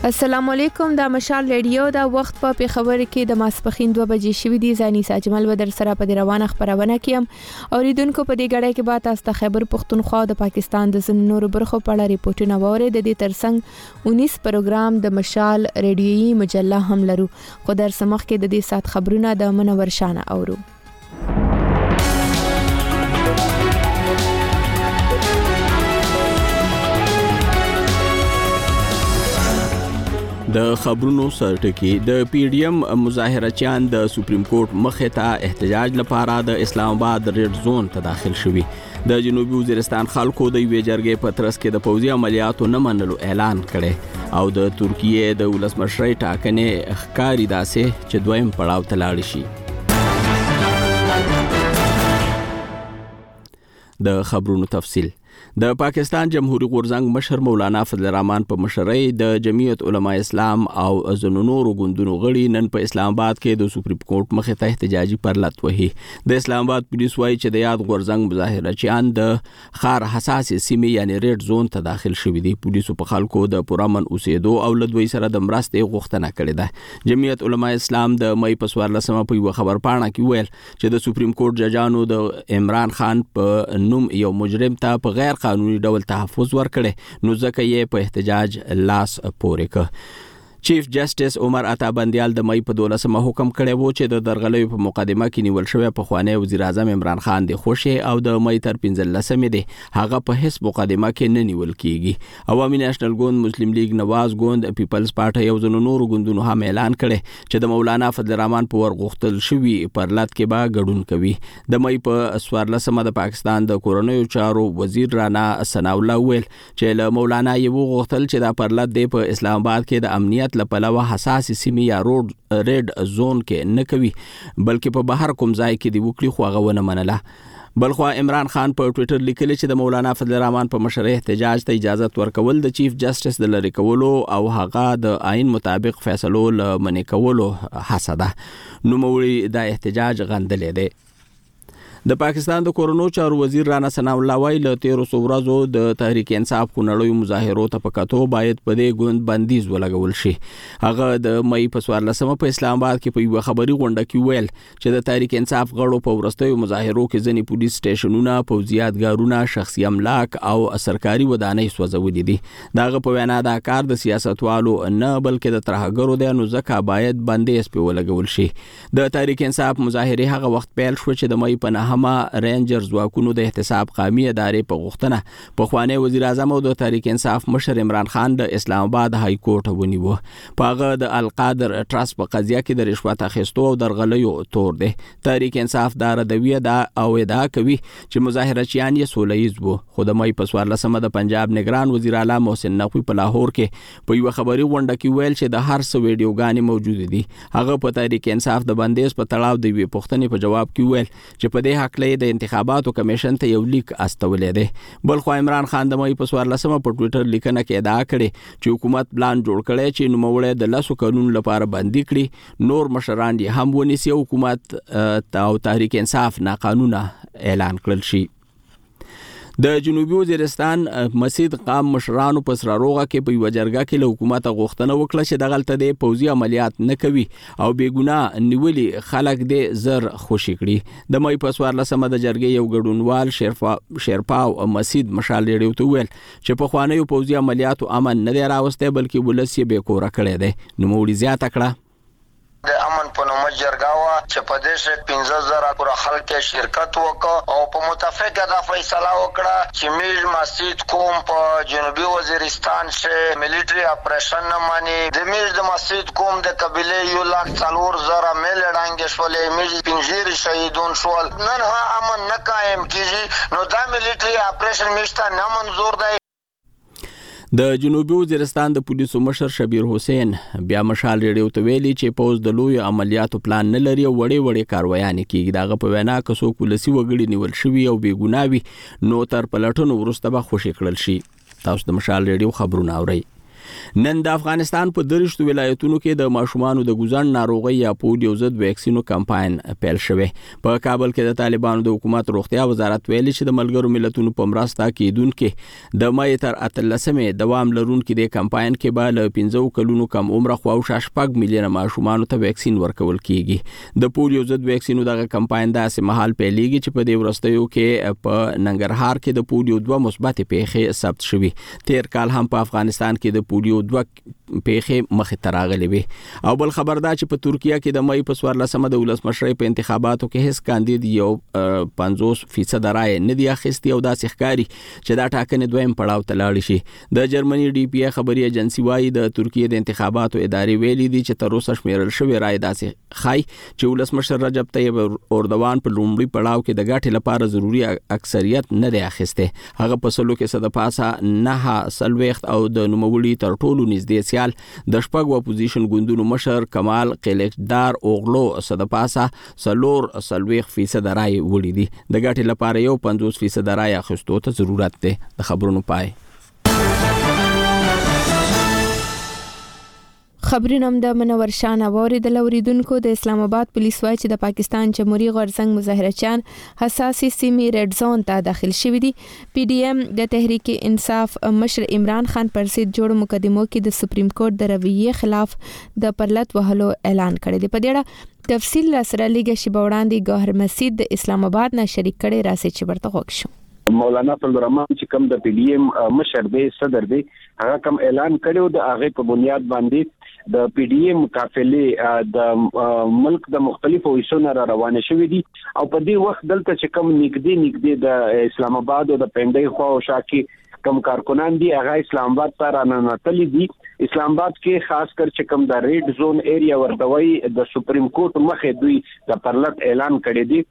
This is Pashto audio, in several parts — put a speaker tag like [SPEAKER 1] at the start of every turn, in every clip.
[SPEAKER 1] السلام علیکم د مشال ریډیو دا وخت په خبره کې د ماسپخین 2 بجې شوې دي زاني ساجمل ودر سره په روانه خبرونه کیم اوریدونکو په دې غړې کې بعد تاسو خبر پښتونخوا د پاکستان د نورو برخو په اړه ریپورتونه وره د دې ترڅنګ 19 پروګرام د مشال ریډیوي مجله هم لرو خو در سمخ کې د دې سات خبرونه د منور شانه اورو
[SPEAKER 2] د خبرونو سرټکی د پی ډی ایم مظاهرچیان د سپریم کورټ مخې ته احتجاج لپاره د اسلام آباد ریډ زون ته داخل شوي د جنوبي وزیرستان خلکو د یوې جرګې په ترڅ کې د پوځي عملیاتو نه منلو اعلان کړي او د ترکیه د ولسمشرۍ ټاکنې ښکاری داسې چې دویم پړاو ته لاړ شي د خبرونو تفصیل د پاکستان جمهوریت غورځنګ مشر مولانا فضل الرحمن په مشرۍ د جمعیت علماء اسلام او ځینو نورو ګوندونو غړي نن په اسلام آباد کې د سپریم کورټ مخې ته احتجاجي پرلط وهي د اسلام آباد پولیس وايي چې د یاد غورځنګ مظاهرچیان د خار حساس سیمې یعنی ریډ زون ته داخل شوي دي پولیسو په خلکو د پرامن اوسېدو او لدوی سره د مرستې غوښتنه کړې ده جمعیت علماء اسلام د مې په 14 په یو خبر پاڼه کې ویل چې د سپریم کورټ ججانو د عمران خان په نوم یو مجرم ته په غیر قانوني ډول تحفظ ورکړي نو ځکه یې په احتجاج لاس پورې کړ چیف جسټس عمر عطا بندیال د مې په 12 حکم کړی وو چې د درغلۍ په مقدمه کې نیول شوی په خوانی وزیر اعظم عمران خان د خوشي او د مې تر 15 دی هغه په هیڅ مقدمه کې نه نیول کیږي عوامي نېشنل ګوند مسلم لیگ نواز ګوند پیپلز پارټي او ځینو نورو ګوندونو هم اعلان کړي چې د مولانا فضل الرحمن په ورغختل شوی پرلط کې به ګډون کوي د مې په 14 د پاکستان د کورونیو چارو وزیر رانا ثنا الله ویل چې له مولانا یو غختل چې د پرلط دی په اسلام آباد کې د امنیت لپاره حساس سیمه یا ریډ زون کې نه کوي بلکې په بهر کوم ځای کې دی وکړي خو هغه ونه منله بلخو عمران خان په ټوئیټر لیکلی چې د مولانا فضل الرحمن په مشرۍ احتجاج ته اجازه ورکول د چیف جسټس د لری کولو او هغه د آئین مطابق فیصلو لمنې کولو حسده نوموړي د احتجاج غندلې ده د پاکستان د کورونو چارو وزیر رانا ثنا الله وای له 13 ورځو د تحریک انصاف کونړیو مظاهرو ته پکاتو باید په دې ګوند بندیز ولګول شي هغه د مې په 14 په اسلام آباد کې په یو خبري غونډه کې ویل چې د تحریک انصاف غړو په ورستیو مظاهرو کې ځنی پولیس سټیشنونه پوځیاتګارونه شخصي املاک او سرکاري ودانۍ سوځولې دي داغه په وینا دا کار د سیاستوالو نه بلکې د ترهګرو دی نو ځکه باید بندیز په ولګول شي د تحریک انصاف مظاهره هغه وخت پیل شو چې د مې په هما رینجرز واکونو د احتساب قومي ادارې په غوښتنه په خوانی وزیر اعظم او د تحریک انصاف مشر عمران خان د اسلام آباد های کورټ ونیو پاغه د القادر ټرست په قضیه کې د رشوت اخیستو او درغلیو تور دی تحریک انصاف دار دوی دا او ادعا کوي چې مظاهرچیان یې سولهیز وو خو د مې په 14 د پنجاب نگران وزیر اعلی محسن نقوی په لاهور کې په یو خبري غونډه کې ویل چې د هر څه ویډیوګانې موجود دي هغه په تحریک انصاف د بندیز په تړاو دی پښتنې په جواب کې ویل چې په دې حق د انتخاباتو کمیشن ته یو لیک استولې ده بلخو عمران خان د مې په 14 په ټوئیټر لیکنه کې ادعا کړې چې حکومت پلان جوړ کړي چې نوموړی د لاسو قانون لپاره بندي کړي نور مشران یې هم ونیسي حکومت او تحریک انصاف ناقانونه اعلان کړل شي د جنوبي وزیرستان مسجد قام مشرانو په سره روغه کې په یو جرګه کې له حکومت غوښتنه وکړه چې دغلته د پوځي عملیات نه کوي او بیګناه نیولي خلک د زر خوشی کړي د مې په 14 د جرګې یو ګډونوال شیرپاو مسجد مشال ریډیو ته ویل چې په خوانیو پوځي عملیاتو امن نه دی راوسته بلکې ولسی به کور کړی دی نو موړي زیاته کړه
[SPEAKER 3] د امن په نوم جرګاوه چې په دې شې 15000 پر خلک شرکت وکړ او په متفقه د فیصله وکړه چې میل مسجد کوم په جنوبي وزیرستان کې ملټری اپریشن نه مانی د میل د مسجد کوم د قبيله 1,04,000 میل ډانګ شولې میل پنځیر شهیدون شول نن ها امن نه قائم کیږي نو دا ملټری اپریشن میشته نه منظور دی
[SPEAKER 2] د جنوبي وزیرستان د پولیسو مشر شبیر حسین بیا مشال ریډیو ته ویلي چې پوز د لوی عملیاتو پلان نه لري وړي کاروایانې کیږي دغه په وینا کسو پولیسي وګړي نیول شوی او بیګناوي نو تر پلټونو ورسته به خوشی کړل شي تاسو د مشال ریډیو خبرونه اورئ نن د افغانستان په 30 ولایتونو کې د ماشومانو د ګوزن ناروغي یا پولیو ضد ویکسینو کمپاین پیل شوی. په کابل کې د طالبانو د حکومت روغتیا وزارت ویلي چې د ملګرو ملتونو په مرسته کېدونکو د مې تر 13 دوام لرونکو د کمپاین کې به له 15 کلونو کم عمر خواوشا 6 میلیونه ماشومانو ته ویکسین ورکول کیږي. د پولیو ضد ویکسینو دغه کمپاین داسې مهال پیلېږي چې په دې ورستیو کې په ننګرهار کې د پولیو 2 مثبت پیښې ثبت شوې. تیر کال هم په افغانستان کې د پولیو 2 پیښې مخ ته راغلي وي. او بل خبر دا چې په ترکیه کې د مې په 14مه د ولسمشرۍ په انتخاباتو کې هیڅ کاندید یو 50% رائے نه دی اخیستی او داسې ښکاري چې دا ټاکنې دویم پړاو ته لاړ شي. د جرمني ډي پی ای خبري ایجنسی وايي د ترکیه د انتخاباتو ادارې ویلي دي چې تر اوسه شمیرل شوی رائے داسې خای چې ولسمشر رجب طیب اردوغان په لومړي پړاو کې د ګټې لپاره ضروری اکثریت نه دی اخیسته. هغه په سلو کې صد پاسه نه سلويخت او د نوموړي تر ټولو نږدې د شپږ اپوزیشن ګوندونو مشر کمال قلیقدار اوغلو صد پاسه 3% رائے وړي دي. د ګټې لپاره یو 50% رائے اخیستو ته ضرورت دی. د خبرونو پای
[SPEAKER 1] خبرونه د منور شان اوریدل اوریدونکو. د اسلام آباد پولیس وايي چې د پاکستان جمهوریت غورځنګ مظاهرچیان حساسي سیمې ریډ زون ته داخل شوي دي. پی ډی ایم د تحریک انصاف مشر عمران خان پر ضد جوړ مقدمو کې د سپریم کورټ د رویې خلاف د پرلط وهلو اعلان کړی دی. په دې اړه تفصیل سره لږه شی وړاندې ګوهر مسجد د اسلام آباد نه شریک کړي راسي چې ورته وښیم.
[SPEAKER 4] مولانا فضل الرحمن چې کوم د پی ډی ایم مشر دی صدر دی هغه کوم اعلان کړو د هغه په بنیاد باندې د پی ډی ایم قافلې د ملک د مختلفو حصو نه روانه شوې دي او په دې وخت دلته چې کوم نږدې د اسلام آباد او د پنډۍ خوا او شاکي کم کارکنان دي هغه اسلام آباد ته راننتلي دي. اسلام آباد کې خاص کر چې کوم د ریډ زون ایریا ورتوي د سپریم کورټ مخه دوی د پرلط اعلان کړی دی.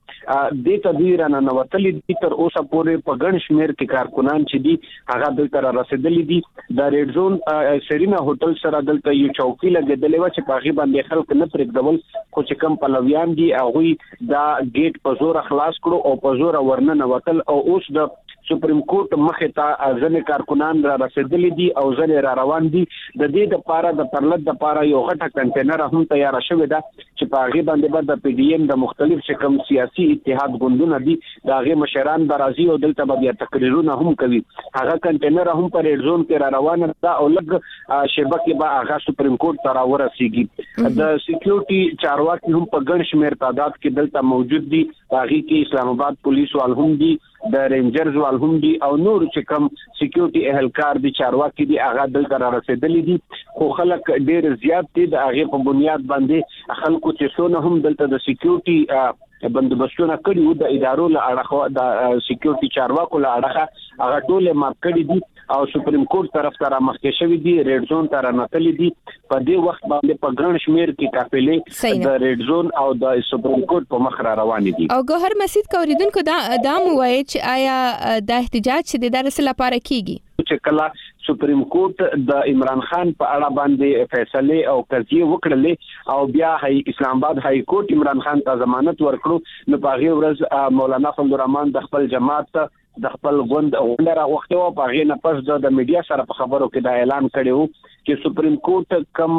[SPEAKER 4] د تدویر راننتلي دي تر اوسه پورې په ګڼ شمیر کې کارکنان چې دي هغه دلته رسیدلي دي. د ریډ زون سرینا هوټل سره دلته یو چوکۍ لګیدلې و چې په هغه باندې خلک نه پرېږدول خو چې کوم پلویان دي هغه دا گیټ په زور خلاص کړو او په زور ورننه وتل او اوس د سپریم کورټ مخه ته ځنې کارکنان را رسیدلي دي او ځنې را روان دي. د دې لپاره د پرلط لپاره یو غټه کنټینر هم تیار شوی ده چې په هغه باندې د پی ډی ایم د مختلف شکم سیاسي اتحاد ګوندونه دي د هغه مشران برازي او دلته بیا تقریرونه هم کوي. هغه کنټینر هم پر ریډ زون کې را روانه ده او لږ شبکه به هغه سپریم کورټ ته راورسیږي. د سکیورټي چارواکي هم په ګڼ شمیر تعداد کې دلته موجود دي. هغه کې اسلام آباد پولیس وال هم دي د رینجرز وال هم دي او نور چې کوم سکیورټي اهلکار دي چارواکي دي هغه دلته را رسیدلي دي. خو خلک ډیر زیات دي د هغه په بنیاد باندې خلکو چې څونه هم دلته د سکیورټي بندوبستونه کړي وو د ادارو له اړخه د سکیورټي چارواکو له اړخه هغه ټول ماپ کړي دي او سپریم کورټ طرف ته رامخکې شوی دي. ریډ زون ته رانتلي دي. په دې وخت باندې په ګڼ شمیر کې قافلې د ریډ زون او د سپریم کورټ په مخ را روان دي.
[SPEAKER 1] او ګوهر مسجد کوریدونکو دا موایي چې آیا د احتجاج چې د درس لپاره کیږي
[SPEAKER 4] چې کله سپریم کورټ د عمران خان په اړه باندې فیصله او قضیه وکړلې او بیا اسلام آباد های کورټ عمران خان ته ضمانت ورکړو نو په هغه ورځ مولانا فضل الرحمن د خپل جماعت د خپل غوند اولره وخت او په هغه نه پس د میډیا سره په خبرو کې دا اعلان کړو چې سپریم کورټ کم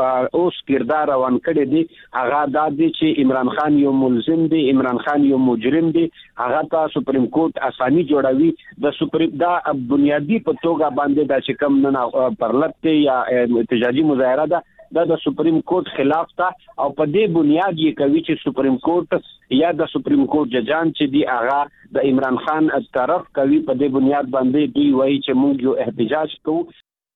[SPEAKER 4] اوس کردار روان کړی دی هغه د دې چې عمران خان یو ملزم دی عمران خان یو مجرم دی هغه ته سپریم کورټ اساني جوړوي. د سپریم دا بنیادی په توګه باندې د چې کم نه پرلط یا احتجاجي مظاهره ده د سپریم کورټ خلاف تا او په دې بنیاد یې کوي چې سپریم کورټ یا د سپریم کورټ ججان چې دی هغه د عمران خان طرف کوي. په دې بنیاد باندې دوی وایي چې موږ یو احتجاج کوو.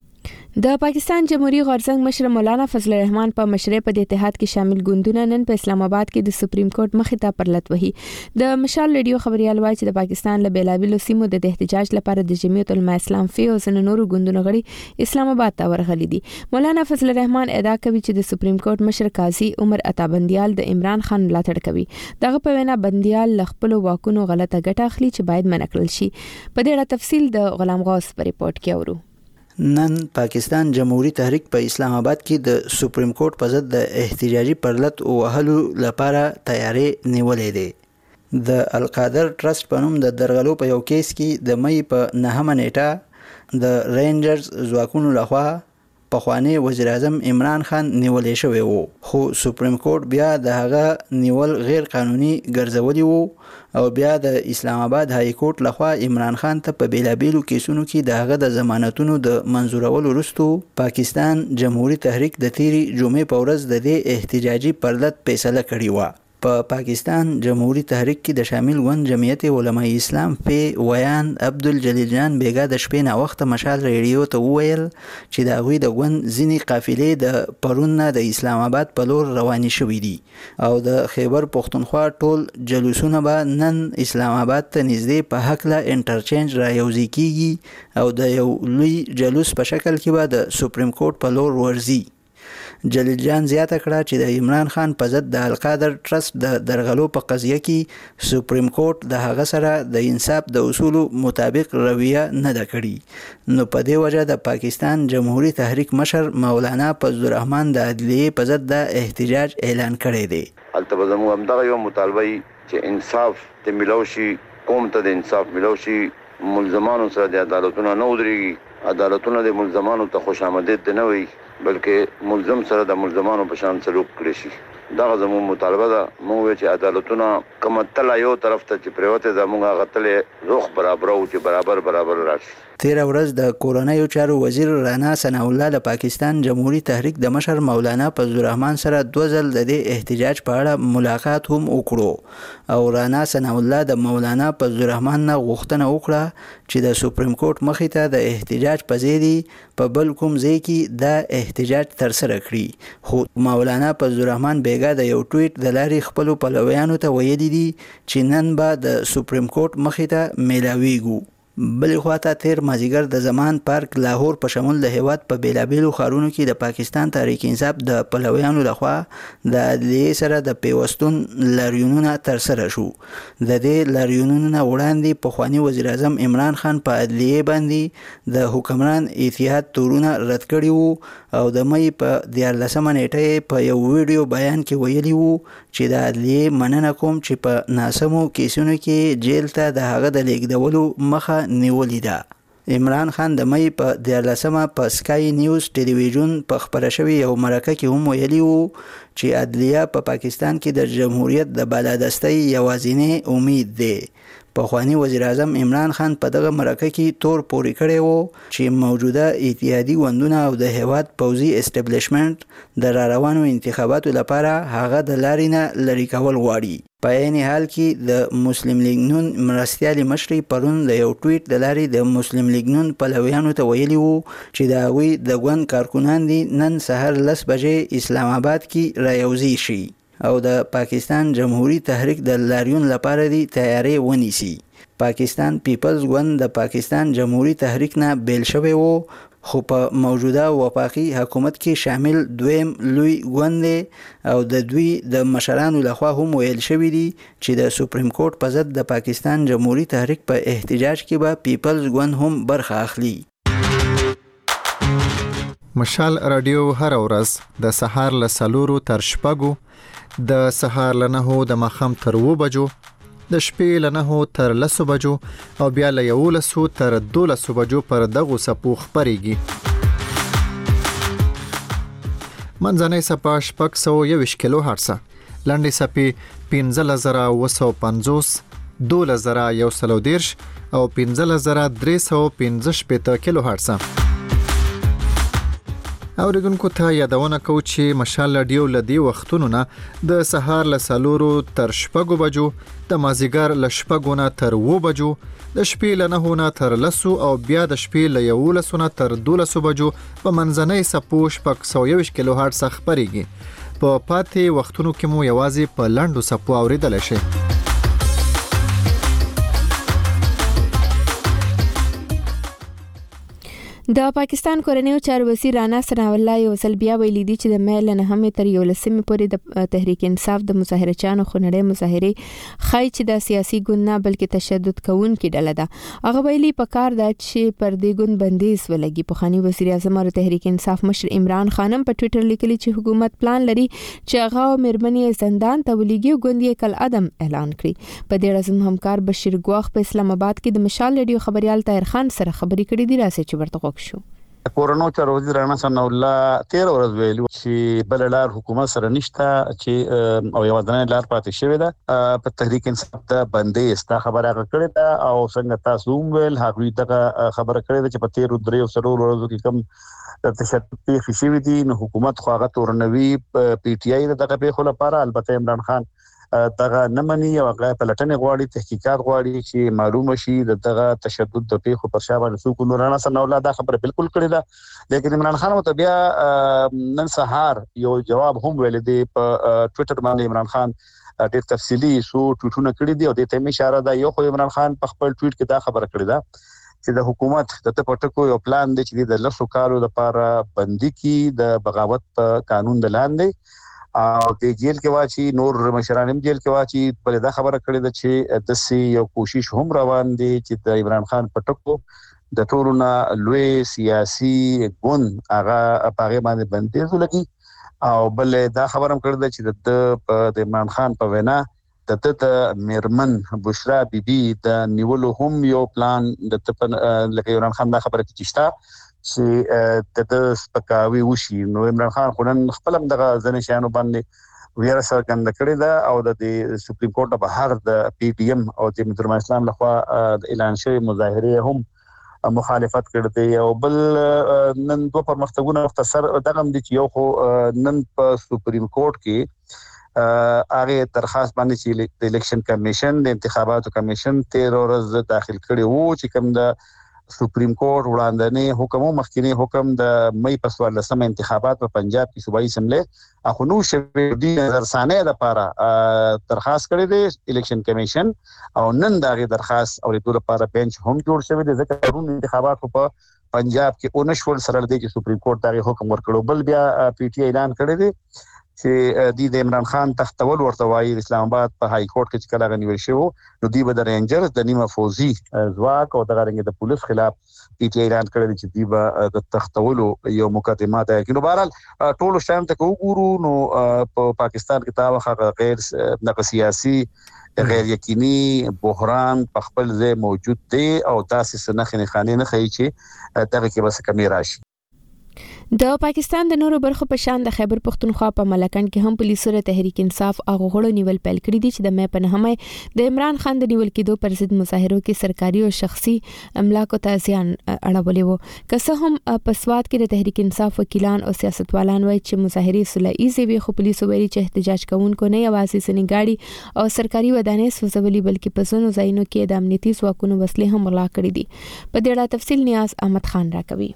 [SPEAKER 1] د پاکستان جمهوریت غورځنګ مشر مولانا فضل الرحمن په مشرۍ په اتحاد کې شامل ګوندونه نن په اسلام آباد کې د سپریم کورټ مخې ته پرلط وهي. د مشال ریډیو خبريال وايي چې د پاکستان له بیلابیلو سیمو د احتجاج لپاره د جمعیت العلماء اسلام فی او ځینو نورو ګوندونو غړي اسلام آباد ته ورغلي دي. مولانا فضل الرحمن ادعا کوي چې د سپریم کورټ مشر قاضي عمر عطا بندیال د عمران خان ملاتړ کوي. دغه په وینا بندیال ل خپل واکونو غلطه ګټه اخلي چې باید منع کړل شي. په دې اړه تفصیل د غلام غوث په ریپورت کې اورو.
[SPEAKER 5] نن پاکستان جمهوریت تحریک په اسلام آباد کې د سپریم کورټ په ضد د احتجاجي پرلط وهلو لپاره تیاری نیولې ده. د القادر ټرست په نوم د درغلو په یو کیس کې د مې په 9 نیټه د رینجرز ځواکونو لخوا پخوانی وزیر اعظم عمران خان نیولې شوی وو، خو سپریم کورټ بیا د هغه نیول غیر قانوني ګرځولي وو او بیا د اسلام آباد های کورټ لخوا عمران خان ته په بیلابیلو کیسونو کې د هغه د ضمانتونو د منظورولو وروسته پاکستان جمهوریت تحریک د تیری جمعې په ورځ د دې احتجاجي پرلط فیصله کړې و. په پاکستان جمهوریت تحریک کې د شامل ون جمعیت علماء اسلام په ویان عبدالجلیل جان بیگا د شپې نه وخت مشال ریډیو ته وویل چې د هغوی د ون ځینې قافلې د پرون نه د اسلام آباد په لور روانې شوې دي او د خیبر پښتونخوا ټول جلوسونه به نن اسلام آباد ته نږدې په هکله انټرچینج را یوځای کیږي او د یو لوی جلوس په شکل کې به د سپریم کورټ په لور ورځي. جلیل جان زیاته کړه چې د عمران خان په ضد د القادر ټرست د درغلو په قضیه کې سپریم کورټ د هغه سره د انصاف د اصولو مطابق رویه نه ده کړې، نو په دې وجه د پاکستان جمهوریت تحریک مشر مولانا فضل الرحمن د عدلیې په ضد د احتجاج اعلان کړی دی.
[SPEAKER 6] البته زموږ همدغه یو مطالبه چې انصاف ته ملو شي، قوم ته د انصاف ملو شي، ملزمانو سره د عدالتونو نه ودرېږي، عدالتونه د ملزمانو ته خوش آمدید نه وي بلکې ملزم سره د ملزمانو په شان سلوک کړی شي. دغه زموږ مطالبه ده. موږ چې عدالتونه کوم تل یو طرف ته چې پریوته زموږ غتلې روخ برابر او چې برابر راشي.
[SPEAKER 5] تیر ورځ د کورنیو چارو وزیر رانا ثناء الله د پاکستان جمهوریت تحریک د مشر مولانا فضل الرحمن سره دوه ځل د دې احتجاج په اړه ملاقات هم وکړو او رانا ثناء الله د مولانا فضل الرحمن نه غوښتنه وکړه چې د سپریم کورټ مخې ته د احتجاج په ځای دی په بل کوم ځای کې د احتجاج ترسره کړي، خو مولانا فضل الرحمن بیگا د یو ټویټ د لارې خپل پلویانو ته ویلي دي چې نن به د سپریم کورټ مخې ته میلاویږو. بل خواته تیر مازیګر د زمان پارک لاهور په شمول د هیواد په بیلابیلو ښارونو کې د پاکستان تحریک انصاف د پلویانو لخوا د عدلیې سره د پیوستون لاریونونه ترسره شو. د دې لاریونونو نه وړاندې پخوانی وزیر اعظم عمران خان په عدلیې باندې د حکمران اتحاد تورونه رد کړي وو او د مې په 14 نیټه په یو ویډیو بیان کې ویلي وو چې د عدلیې مننه کوم چې په ناسمو کیسونو کې جیل ته د هغه د لیږدولو مخه نیولې ده. عمران خان د مې په 14 په سکای نیوز ټلویزیون په خبره شوی یو مرکه کې هم ویلي وو چې عدلیه په پاکستان کې د جمهوریت د بالادستۍ یوازینی امید دی. پخوانی وزیر اعظم عمران خان په دغه مرکه کې تور پورې کړی وو چې موجوده اتحادي ګوندونه او د هیواد پوځي اسټابلیشمنټ د راروانو انتخاباتو لپاره هغه د لارې نه لرې کول غواړي. په عین حال کې د مسلم لیگ نون مرستیالي مشري پرون د یو ټویټ د لارې د مسلم لیگ نون پلویانو ته ویلي وو چې د هغوی د ګوند کارکنان دي نن سهار 10 بجې اسلام آباد کې رايوځي شي او د پاکستان جمهوریت تحریک د لاریون لپاره دی تیاری ونیسي. پاکستان پیپلز ګوند د پاکستان جمهوریت تحریک نه بیل شوی وو خو په موجوده وفاقي حکومت کې شامل دویم لوی ګوند دی او د دوی د مشرانو لخوا هم ویل شوی دی چې د سپریم کورټ په ضد د پاکستان جمهوریت تحریک په احتجاج کې به پیپلز ګوند هم برخه اخلي.
[SPEAKER 7] مشال رادیو هر ورځ د سهار له 4 تر 6 د سهار له 9 د ماښام تر 2 بجو د شپې له 9 تر 10 بجو او بیا له 11 تر 12 بجو پر دغه سپو خبريږي. منځنۍ سپا 621 کیلو هرتز، لنډې سپې 15950، 12110 او 15315 کیلو هرتز. اوریدونکو ته یادونه کو چې مشال رادیو لدی وختونو نه د سهار له 4 تر 6 بجو، د مازیګر له 6 نه تر 2 بجو، د شپې له 9 نه تر 10 او بیا د شپې له 11 نه تر 12 بجو په منځنۍ سپو 621 کیلو هرتز خبريږي. په پاتې وختونو کې مو یوازې په لاندو سپو اوریدل شي.
[SPEAKER 1] د پاکستان کورنیو چارو وزیر رانا ثناء الله یو ځل بیا ویلي دي چې د مې له 9 تر 11 پورې د تحریک انصاف د مظاهرچیانو خنړې مظاهره خای چې د سیاسي ګوند نه بلکې تشدد کوونکې ډله ده. هغه ویلي په کار ده چې پر دې ګوند بندیز ولګي. پخوانی وزیر اعظم او تحریک انصاف مشر عمران خان په ټوئیټر لیکلي چې حکومت پلان لري چې هغه مېرمنې زندان ته ولېږي او ګوند یې کل عدم اعلان کړي. په دې اړه زموږ همکار بشیر ګواخ په اسلام آباد کې د مشال رادیو خبريال طاهر خان سره خبرې کړې دي. راځي چې ورته شو.
[SPEAKER 8] کورونو چارو وزیر رانا ثنا الله 13 ورځ ویلو چې بل لار حکومت سره نشته چې او یو ځنه لار پاتې شوی ده په تحریک انصاف ته بندې استا خبره کړې ده او څنګه تاسو ویل هغه دغه خبره کړې ده چې په 13 ورځو کې کم تشدد پیښ شوی دي نو حکومت خو هغه تورنوي پی ټ آی دغه پیښو لپاره البته عمران خان دغه نمنې او هغه پلټنې غواړي تحقیقات غواړي چې معلومه شي دغه تشدد د پیښو پر شا باندې څوک نورانه ثنا الله دا خبره بالکل کړې ده لیکن عمران خان ته بیا نن سهار یو جواب هم ویل دی په ټوئیټر باندې عمران خان ډېر تفصیلی سو ټویټونه کړی دي او د تم اشاره ده یو خو عمران خان په خپل ټویټ کې دا خبره کړې ده چې د حکومت د پټکو یو پلان دی چې د لسو کالو لپاره بندي کی د بغاوت قانون د لاندې او د جیل کې واچي نور مشران هم جیل کې واچي بل دا خبره کړې ده چې د سي یو کوشش هم روان دي چې د عمران خان پټکو د ټولونه لوی سیاسي ګوند هغه پاغه باندې بندیز لګي او بل دا خبره هم کړې ده چې د عمران خان په وینا د میرمن بشرا بیبي د نیولو هم یو پلان د لکه عمران خان دا خبره کیشتا چې د سپکاوي وشي نو عمران خان خلن خپل هم دغه ځنې شانو باندې ویره څرګنده کړې ده او د سپریم کورټ په هر د پی ټی ایم او د مجرم اسلام لخوا اعلان شوی مظاهره هم مخالفت کړې ده او بل نن دوه پرمختګونه مختصر دغه د یو خو نن په سپریم کورټ کې هغه درخواست باندې چې د الیکشن کمیشن د انتخاباتو کمیشن 13 ورځ داخل کړي وو چې کوم د سپریم کورټ وړاندې حکم مخکنی حکم د مې په 14 انتخابات په پنجاب کې صوبایي اسمبلی اخونو شوی د رسانه لپاره درخواست کړی دی الیکشن کمیشن او نن دغه درخواست او د لپاره بنچ هم جوړ شوی دی ځکه ټول انتخابات په پنجاب کې اونشول سره دی چې سپریم کورټ دغه حکم ورکړو بل بیا پی ټی اعلان کړی دی چې د عمران خان تختول ورته وایي اسلام آباد په های کورټ کې کله غنیول شو نو دی به د رینجرز د نیمه فوزي ځواک او د غرنګ د پولیس خلاف پی ټی اعلان کړی چې دی به د تختولو یو مقدمه ده کینو بهرحال ټول شایم ته وګورو نو په پاکستان کې تا وخت غیر د سیاسي غیر یقیني بحران په خپل ځای موجود دی او تاسو سنخنه خانه نه خي چې دغه کې بس کمی راشي
[SPEAKER 1] د پاکستان د نورو برخو په شان د خیبر پختونخوا په ملکن کې هم پولیسو له تحریک انصاف هغه غړو نیول پیل کړی دي چې د مې په نهمه د عمران خان د نیول کېدو پر ضد مظاهرو کې سرکاري او شخصي املاکو ته زیان اړولې وو که څه هم په سواد کې د تحریک انصاف وکیلان او سیاستوالان وایي چې مظاهرې صلحي وي خو پولیسو ویلي چې احتجاج کوونکو نه یوازې سنګاړي او سرکاري ودانۍ سوځولې بلکې په ځینو ځایونو کې د امنیتي ځواکونو وسلې هم غلا کړې دي په دې اړه تفصیل نیاز احمد خان راکوي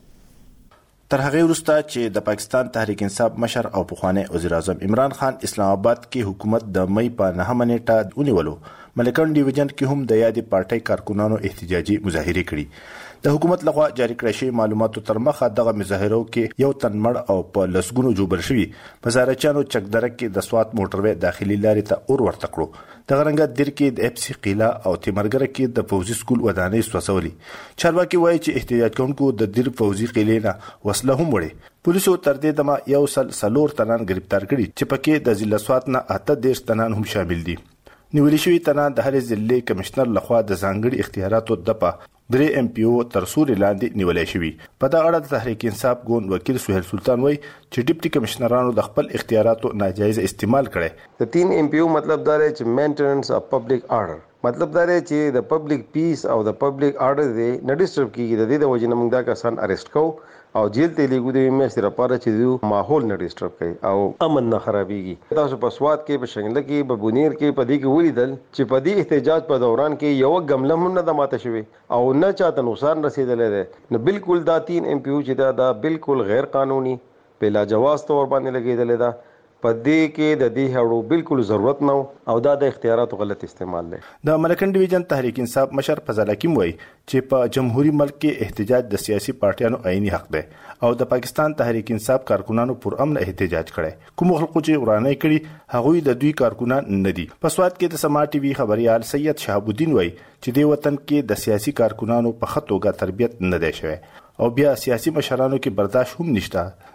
[SPEAKER 9] تر هغه وروسته چې د پاکستان تحریک انصاف مشر او پخوانی وزیر اعظم عمران خان اسلام آباد کې حکومت د مې په 9 نیټه ونیولو ملکن ډیویژن کې هم د یادې پارټۍ کارکونانو احتجاجي مظاهره کړي د حکومت لخوا جاری کړی شوی معلوماتو تر مخه دغه مظاهرو کې یو تن مړ او په لسګونو جوړ شوی په زارچانو چکدرک کې د سوات موټروي داخلي لارې ته اور ورته کړو د غرنګ دیر کې د اف سی قیلا او تیمرګر کې د فوزي سکول ودانۍ سوسولي چارواکي وایي چې احتجاج کوونکو د دیر فوزي قیلې نه وسله هم وړي پولیسو تر دې دمه یو سلور تنان گرفتار کړي چې پکې د ضلع سوات نه 18 تنان هم شامل دي نیول شوی تنان د هر ضلع کمشنر لخوا د ځانګړي اختیاراتو د په 3 ام پی او تر سوري لاندې نیولای شوی په دا اړه د تحریک انصاف ګوند وکیل سہیل سلطان وایي چې ډیپټي کمشنرانو د خپل اختیاراتو ناجایز استعمال کړي
[SPEAKER 10] د 3 ام پی او مطلب دا دی چې مینټیننس اف پبلک آرډر مطلب دا دی چې د پبلک پیس او د پبلک آرډر دی نه ډیسټرب کیږي د دې د وجې نه موږ دا کسان اریسټ کوو او جیل ته لیګو د میاشتې لپاره چې یو ماحول نه ډیسټرب کوي او امن نه خرابېږي تاسو په سواد کې په شنګله کې په بونیر کې په دې کې ولیدل چې په دې احتجاج په دوران کې یو غمله هم نه ماته شوی او نه چاته نقصان رسیدلې ده نو بالکل دا 3 ام پی او چې دا بالکل غیر قانوني په لاجواز تور باندې لګیدل ده په دې کې د دې هړو بالکل ضرورت نه او دا د اختیاراتو غلط استعمال دی
[SPEAKER 9] د ملکن ډیویژن تحریک انصاف مشر فضل حکیم وایي چې په جمهوریت ملک کې احتجاج د سیاسي پارټیانو عیني حق دی او د پاکستان تحریک انصاف کارکونانو پر امن احتجاج کړي کوم خلکو چې ورانه کړي هغوی د دوی کارکونان نه دي په سواد کې د سما ټي وي خبريال سید شهاب الدین وایي چې د وطن کې د سیاسي کارکونانو په خطوګه تربیت نه دی شوی او بیا سیاسي مشرانو کې برداشت هم نشته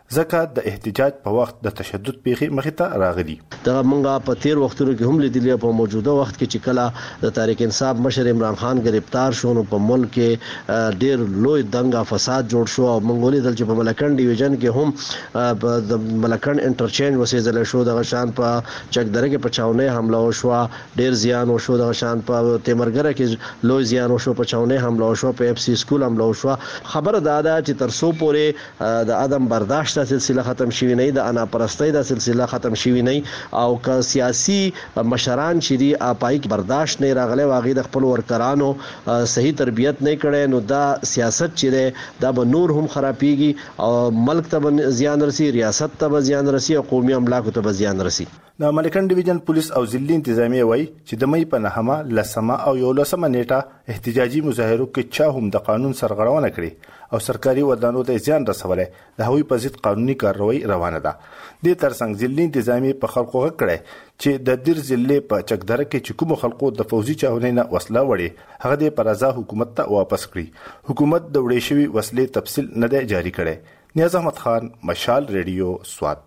[SPEAKER 9] ځکه د احتجاج په وخت د تشدد پیښې مخې ته راغلي.
[SPEAKER 11] دا موږ په تیر وختونو کې هم لیدلې په موجوده وخت کې چې کله د تحریک انصاف مشر عمران خان گرفتار شو نو په ملک کې ډېر لوی دنګا فساد جوړ شو او موږ لیدل چې په ملکند ډیویژن کې هم د ملکند انټرچینج وسیزل شو د غشان په چکدره کې په چاونې حمله وشو، ډېر زیان وشو د غشان په تیمرګره کې لوی زیان وشو، په چاونې حمله وشو، په اف سی سکول حمله وشو. خبره دا ده چې تر څو پورې د عدم برداشت سلسله ختم شوی نه، د انا پرستۍ د سلسله ختم شوی نه او که سیاسي مشران چې دی اپای برداشت نه راغله واغې د خپل ورکرانو صحیح تربیت نه کړي نو دا سیاست چې دی دا به نور هم خرابېږي او ملک ته زیان رسی، ریاست ته زیان رسی او قومي املاک ته زیان رسی.
[SPEAKER 9] د ملکند ډیویژن پولیس او ضلعي انتظامیه وایي چې د مې په 9 لسمه او 11 نیټه احتجاجي مظاهرو کې چا هم د قانون سرغړونه کړې او سرکاري ودانو ته زیان رسولای د هغوی په ضد قانوني کاروایی روانه ده. د ترڅنګ ضلعي انتظامیه په خلکو غکړي چې د دیر ضلع په چکدره کې چې کوم خلکو د فوزي چاونې نه وسله وړي هغه د پرازا حکومت ته واپس کړي. حکومت د وړې شوی وسلې تفصیل نه دی جاری کړي. نیاز احمد خان، مشال ریډیو، سوات.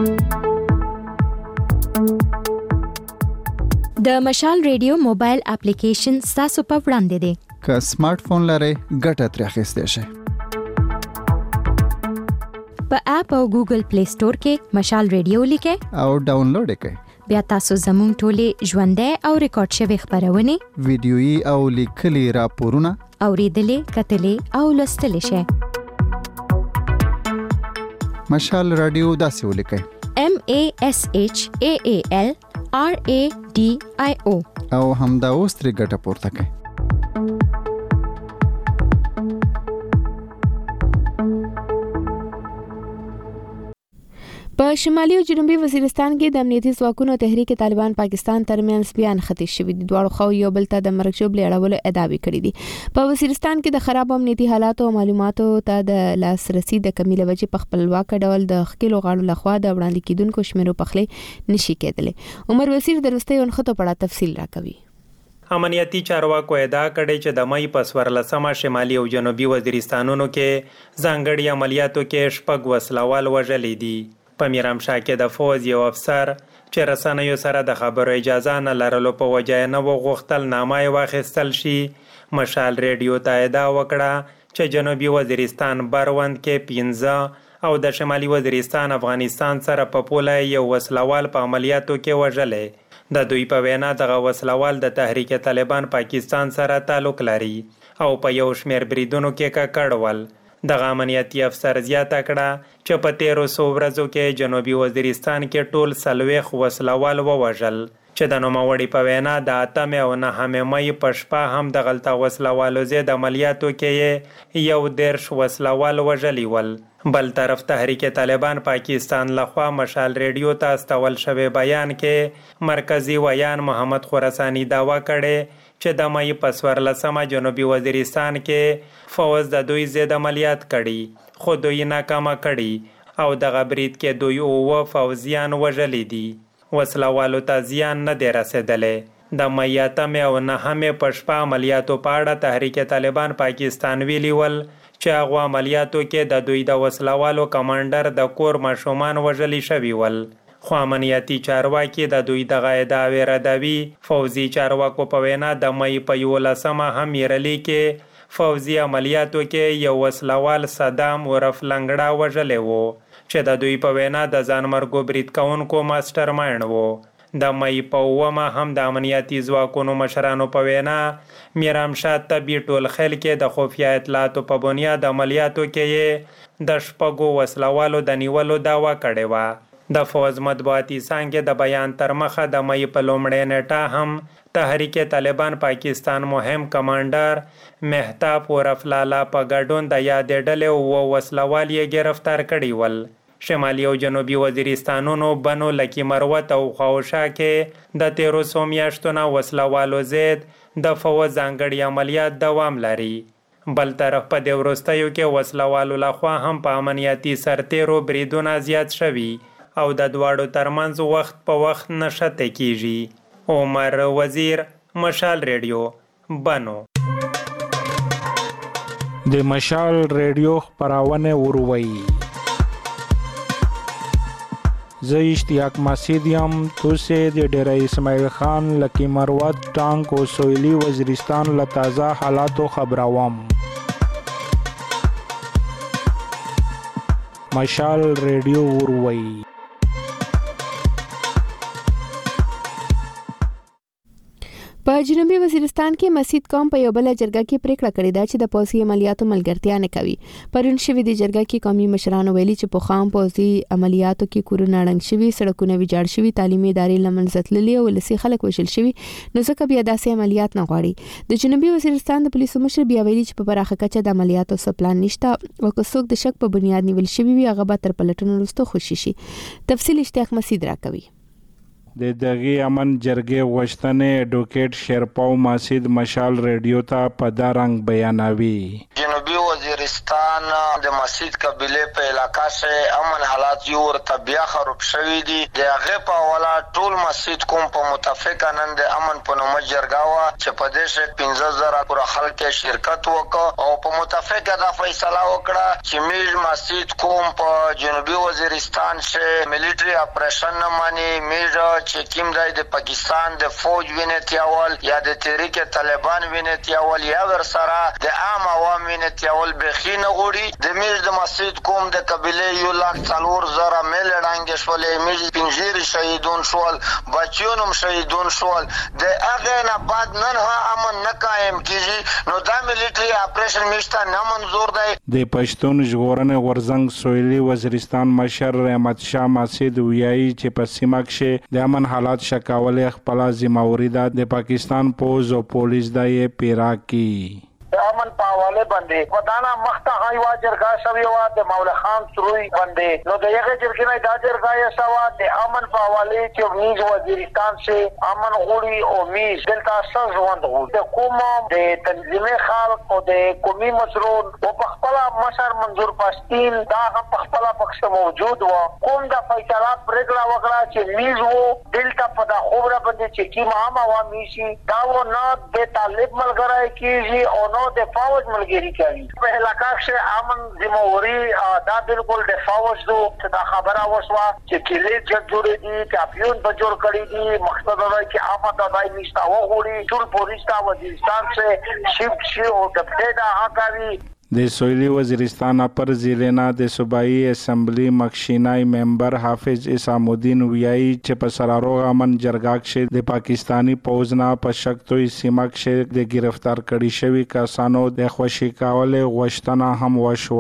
[SPEAKER 12] د مشال ریډیو موبایل اپلیکیشن تاسو په وړاندې دی.
[SPEAKER 7] که سمارټ فون لرئ ګټه ترې اخیستی شئ.
[SPEAKER 12] په اپ او ګوګل پلی سٹور کې مشال ریډیو لیکئ
[SPEAKER 7] او ډاونلوډ کړئ.
[SPEAKER 12] بیا تاسو زموږ ټولې ژوندۍ او ریکارډ شوي خبرونه،
[SPEAKER 7] ویډیويي او لیکلي راپورونه
[SPEAKER 12] اوریدلې، کتلې او لوستلې شئ.
[SPEAKER 7] مشال رادیو داسې ولیکئ:
[SPEAKER 12] MASHAAL RADIO
[SPEAKER 7] او همدا اوس ترې ګټه پورته کړئ.
[SPEAKER 1] په شمالي او جنوبي وزیرستان کې د امنیتي ځواکونو تحریک طالبان پاکستان ترمنځ بیان خطي شوی دي. دواړو خو یو بل ته د مرګ ژوبلې اړولو ادعاوې کړې دي. په وزیرستان کې د خراب امنیتي حالات او معلوماتو ته د لاسرسي د کمی له وجې په خپلواک ډول د خکلو غاړو لخوا د وړاندې کیدونکو شمیرو پخلې نشي کېدلې. عمر وزیر د وروستي انخته په اړه تفصیل راکوي.
[SPEAKER 13] امنیتي چارواکو ادعا کړې چې د مې په 14مه شمالي او جنوبي وزیرستانونو کې ځانګړي عملیاتو کې شپږ وسلوال وژلې دي. په میرامشاه کې د فوج یو افسر چې رسنیو سره د خبرو اجازه نه لرلو په وجه نه وغوښتل نامه واخیستل شي. مشال ریډیو ته ادعا وکړه چې جنوبي وزیرستان بروند کې 15 او د شمالي وزیرستان افغانستان سره په پوله یو وسلوال په عملیاتو کې وژلې. د دوی په وینا دغه وسلوال د تحریک طالبان پاکستان سره تعلق لري او په یو شمېر بریدونو کې ککړ ول. دغه امنیتي افسر زیاته کړه چې په 1300 ورځو کې جنوبي وزیرستان کې ټول 40 وسلوال ووژل چې د نوموړي په وینا د 8 او 9 مې په شپه هم د غلطه وسلوالو زید عملیاتو کې یو 10 وسلوال وژلی ول. بل طرف تحریک طالبان پاکستان لخوا مشال ریډیو ته استول شوی بیان کې مرکزی ویان محمد خراسانی داوا کړي چې د مې په 14مه جنوبي وزیرستان کې فوج د دوی زید عملیات کړي خو دوی ناکامه کړي او د غبرید کې دوی او فوجیان وژلي دي. وسلوالو ته زیان نه دی رسیدلې. د مې 8 او 9 په شپه عملیاتو په اړه تحریک طالبان پاکستان ویلي ول چې هغه عملیاتو کې د دوی د وسلوالو کمانډر د کور ماشومان وژلي شوی ول. خو امنیتي چارواکي د دوی دغه ادعاوې ردوي. فوجي چارواکو په وینا د مې په 11مه هم یرلی کې فوجي عملیاتو کې یو وسلوال صدام عرف لنګړه وژلی وو چې د دوی په وینا د ځانمرګو برید کوونکو ماسټر مایند وو. د مې په 9مه هم د امنیتي ځواکونو مشرانو په وینا میرامشاه طبي ټول خیل کې د خفیه اطلاعاتو په بنیاد عملیاتو کې د شپږو وسلوالو د نیولو دعوا کړې وه. د فوج مطبوعاتي څانګې د بیان تر مخه د مې په لومړۍ نیټه هم تحریک طالبان پاکستان مهم کمانډر مهتاب عرف لالا په ګډون د یادې ډلې او وسلوال یې گرفتار کړي ول. شمالي او جنوبي وزیرستانونو بنو لکی مروت او خوشا کې د 1300 میاشتو نه وسلوالو زید د فوج ځانګړي عملیات دوام لري. بل طرف په د وروستیو کې وسلوالو لخوا هم په امنیتي سرتیرو بریدونه زیات شوي او د دواړو ترمنځ وخت په وخت نشته کیږي. عمر وزیر، مشال ریډیو، بنو.
[SPEAKER 14] د مشال ریډیو خبرونه وروي. زه اشتیاق مسعود یم. توسې د ډیره اسماعیل خان لکی مروت ټانک او سویلی وزیرستان له تازه حالاتو خبروم. مشال ریډیو وروي.
[SPEAKER 1] په جنوبي وزیرستان کې مسجد قوم په یو بل جرګه کې پریکړه کړې ده چې د پوځي عملیاتو ملګرتیا نه کوي. پرون شوې د جرګه کې قومي مشرانو ویلي چې په خام پوځي عملیاتو کې کورونه نړنګ شوي، سړکونه ویجاړ شوي، تعلیمي ادارې لمنځه تللي او ولسي خلک وژل شوي، نو ځکه بیا داسې عملیات نه غواړي. د جنوبي وزیرستان د پولیسو مشر بیا ویلي چې په پراخه کچه د عملیاتو سپلان نشته او که څوک د شک په بنیاد نیول شوی وي هغه به تر پلټنو وروسته خوشي شي. تفصیل اشتیاق مسعود راکوي.
[SPEAKER 14] د دغه امن جرګې غوښتنې اډوکیټ شیرپاو مسعود مشال ریډیو ته په دارنګ بیانوي.
[SPEAKER 3] جنوبی وزیرستان د مسجد قبیله په علاقہ سے امن حالات یو ورته بیا خراب شوی دي. د هغه په ولا ټول مسجد کوم په متفق نن د امن په نوم جرګه وا چې په دې شک 15000 پر خلک شرکت وکړه او په متفق دا فیصله وکړه چې میج مسجد کوم په جنوبی وزیرستان سے ملټری اپریشن نه مانی میج چې کیم دای د پاکستان د فوج وینتیاول یا د تحریک طالبان وینتیاول یا ور سره د عام عوام وینتیاول بخینه غوړي د میز د مسجد کوم د قبيله یو لاک 4000 مل ډانګ شولې میز پنځیر شهیدون شول، بچیونم شهیدون شول. د هغه نه بعد نن ها امن نه قائم کیږي نو دا ملټری اپریشن میشته نه منظور دی.
[SPEAKER 14] د پښتون ژغورنې غورزنګ سویلي وزیرستان مشر احمد شاه مسعود ویایي چې په سیمه کې د امن حالات شکاولې خپل ذمہواری ده د پاکستان پوز او پولیس د پیرا کی.
[SPEAKER 15] امن پاواله باندې ودانا مخته هایوا جرګه شوی و د مولا خان سروي باندې نو د یغه جرګې نه دا جرګه یې شوا د امن پاواله چې میز وزیرستان سے امن غوړي او میز دلته څنګه ژوند غوړي د کوم د تنظیمي خلق او د قومي مسرون او په خپل مشر منظور پښتين دا هم په خپل پښه موجود و کوم د فیصله پرېکړه وکړه چې میز وو دلته په دا خبره باندې چې کی عام عوامي شي دا و نه د طالب ملګری کیږي او د فوج ملګری کوي په علاقہ کې امن ذمہواری دا بالکل د فوج دو دا خبره وشوه چې کلی جوړې دي کاپیون په جوړ کړی دي مقصد دا چې آمد دای نشتا وغوړي ټول پولیس تا وزیرستان سے شفت شي او د پیدا حقوي.
[SPEAKER 14] د سویلي وزیرستان اپر ضلع د صوبایي اسمبلی مخشینای ممبر حافظ اسام الدین ویایي چې په سراروغ امن جرګه کې د پاکستانی پوز نه په شک توي سیمه کې د گرفتار کړي شوی کسانو د خوشي کولې غوښتنه هم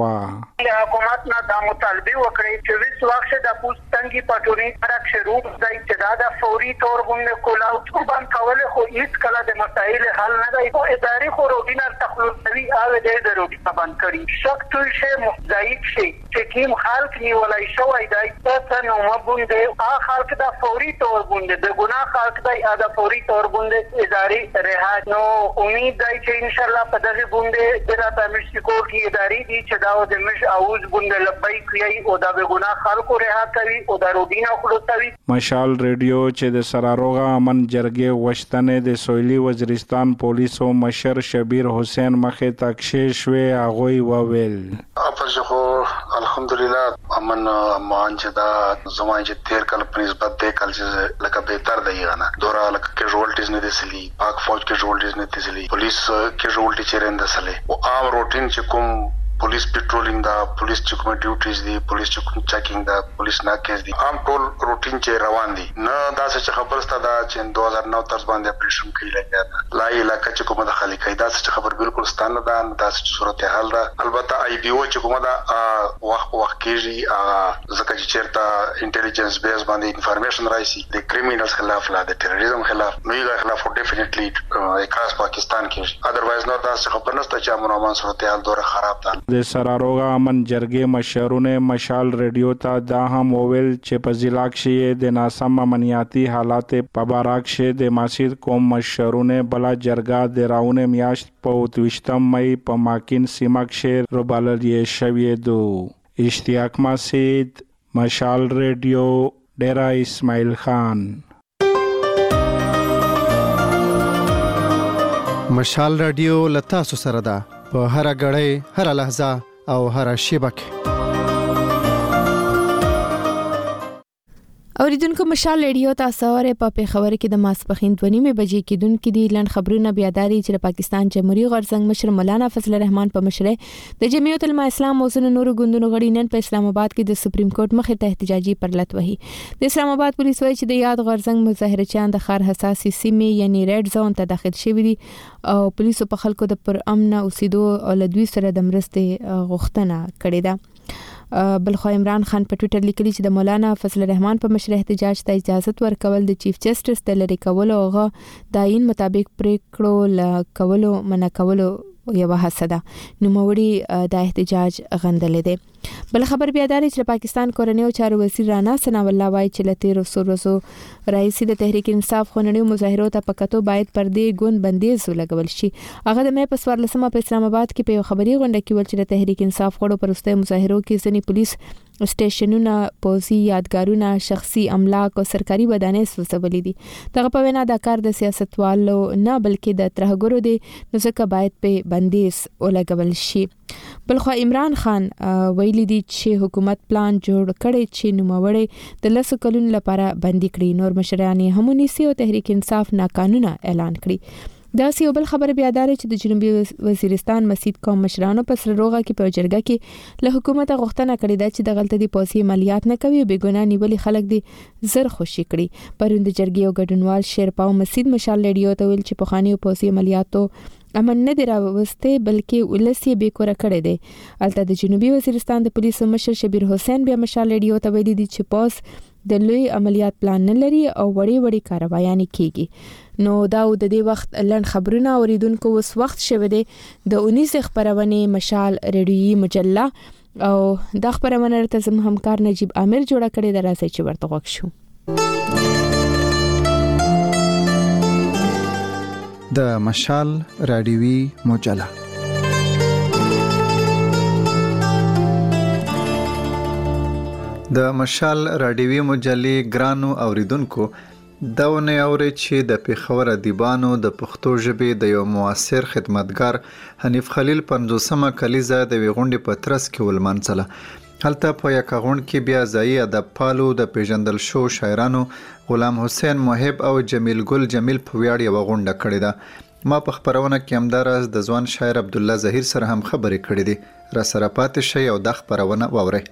[SPEAKER 14] وشوه.
[SPEAKER 15] حکومت نه د مطالبه وکړي چې وڅ وخت د پوسټنګي پټوري ترک شروع د ابتدا فوري تور باندې کولاو قربان کول خو هیڅ کله د مسایل حل نه دی او اداري خو روټینر تخلصوي او د ضروري باندې شک توي شه مزایق شي چې کوم خلک نیولای شوی دی تاسو نو مبوند خلک د فوري تور باندې د ګناه خلک د فوري تور باندې اداري رها نو امید دی چې ان شاء الله په دغه باندې د تامشتي کور کې اداري دي چې دا د مش اوز باندې لبیک کوي او د ګناه خلکو رها کوي او د روډینه خلاصوي.
[SPEAKER 14] مشال ریډیو چې د سراروغه امن جرګې غوښتنې د سویلي وزیرستان پولیسو مشر شبیر حسین مخه تکشیش وی غوی وویل
[SPEAKER 16] اپزخو الحمدلله امن مان چې دا زمای چې تیر کال په نسبت د کال چې لکه بهتر دی غنه دورا لکه کیژوالټیز نه دي سلی پاک فوج کیژوالټیز نه دي سلی پولیس کیژوالټی چیرنده سلی او عام روټین چې کوم پولیس پیټرولینګ دا پولیس چې کوم ډیوټیز دي پولیس چې کوم چیکینګ دا پولیس ناکیز دي عام ټول روټین چې روان دي نه دا څه خبر ستاسو دا چې 2009 تر باندې اپریشن کوي لګیا لا علاقہ چې کومه د خلک دا څه خبر بالکل ستانه ده دا څه صورت حال ده. البته آی بي او چې کومه دا وخت کېږي ځکه چې چیرته انټيليجنس بیس باندې انفارمیشن راځي د کریمینلز خلاف لا د ټیرریزم خلاف نو یې خلاف ډیفینیټلی اکراس پاکستان کې اذروایز نو دا څه خبر نشته چې امن امان صورت حال دوره خراب ده.
[SPEAKER 14] د سراروغه امن جرګې مشرونه مشال ریډیو ته دا هم وویل چې په ضلع کې د ناسم امنیتي حالات په باره کې د مسجد قوم مشرونه بلا جرګه د راونه میاشت په 28 مې په ماکین سیمه کې روبالل شوی دو. اشتیاق مسعود مشال ریډیو ډیرا اسماعیل خان.
[SPEAKER 7] مشال رادیو لتا سره ده په هر غړې هر لحظه او هر شیبه کې.
[SPEAKER 1] اوریدونکو مشال ریډیو تاسو اورئ په پیښور کې د ماسپخین 2:30 بجې کې دونکو دي لن خبرونه بیا داري چې د پاکستان جمهوریت غورځنګ مشر مولانا فضل الرحمن په مشرۍ د جمعیت العلماء اسلام او ځینو نورو ګوندونو غړي نن په اسلام آباد کې د سپریم کورټ مخې ته احتجاجي پرلط وهي. د اسلام آباد پولیس وایي چې د یاد غورځنګ مظاهرچیان د خار حساسي سیمې یعنی ریډ زون ته داخل شوي دي او پولیسو په خلکو د پر امن اوسېدو او لدوی سره د مرستې غوښتنه کړې ده. بلخو عمران خان په ټوئیټر لیکلي چې د مولانا فضل الرحمن په مشرۍ احتجاج ته اجازه ورکول د چیف جسټس د لری کولو او د عین مطابق پریکړو ل کولو منع کولو یو هڅه ده. نوموړي د احتجاج غندلې ده. بل خبر بیا داري چې پاکستان کورنۍ او چارو وزیر رانا ثنا الله وایي چې لته رسو رئیس د تحریک انصاف خونړیو مظاهرو ته پکاتو باید پر دې ګوند بندیز لګول شي. هغه د مې په 14 په اسلام آباد کې په خبري غونډه کې ول چې د تحریک انصاف غړو پرسته مظاهرو کې ځنی پولیس سټیشنونه پوزي یادګارونه شخصي املاک او سرکاري ودانې سوځولې دي. دغه په وینا د کار د سیاستوالو نه بلکې د ترهګرو دي نو ځکه باید په بندیز ولګول شي. بلخو عمران خان ویلي دي چې حکومت پلان جوړ کړي چې نوموړي د 10 کلونو لپاره بندي کړي. نور مشران یې هم نیسي او تحریک انصاف ناقانونه اعلان کړي. دا یو بل خبر بیا داري چې د جنوبي وزیرستان مسجد قوم مشرانو په سر روغه کې په جرګه کې له حکومت غوښتنه کړې ده چې د غلطۍ پوسي عملیات نه کوي او بېګناه نیولې خلک دي زر خوشي کړي. پروند جرګي او ګډونوال شیرپاو مسجد مشال ریډیو ته ویل چې په خاني پوسي عملیاتو امن نه دی راوسته بلکې ولسی به کور کړی دی. البته د جنوبي وزیرستان د پولیسو مشر شبیر حسین بیا مشال ریډیو ته ویلي دي چې پوس د لوی عملیات پلان نه لري او وړي کاروایان کیږي. نو دا د دې وخت لن خبرونه اوریدونکو وس وخت شوه دی د 19 خبرونه مشال ریډیوي مجله او د خبرونه تر زم همکار نجیب عامر جوړه کړې ده راځي چې ورته وښ شو.
[SPEAKER 7] د مشال رادیوي مجله د مشال رادیوي مجلې ګرانو اوریدونکو داونه اوري چې د پیښور ادیبانو د پښتو ژبې د یو موثر خدمتګار حنیف خلیل 50مه کلیزه د ویغونډې په ترڅ کې ولمنځله. هلته په یک غونډه کې بیا ځای ادب پالو د پیژندل شو شاعرانو غلام حسین محب او جمیل ګل جمیل په ویاړ یو غونډه کړې ده. ما په خبرونه کې همدارز د ځوان شاعر عبد الله ظهیر سره هم خبرې کړې دي. را سره پاتې شئ او د خبرونه واورئ.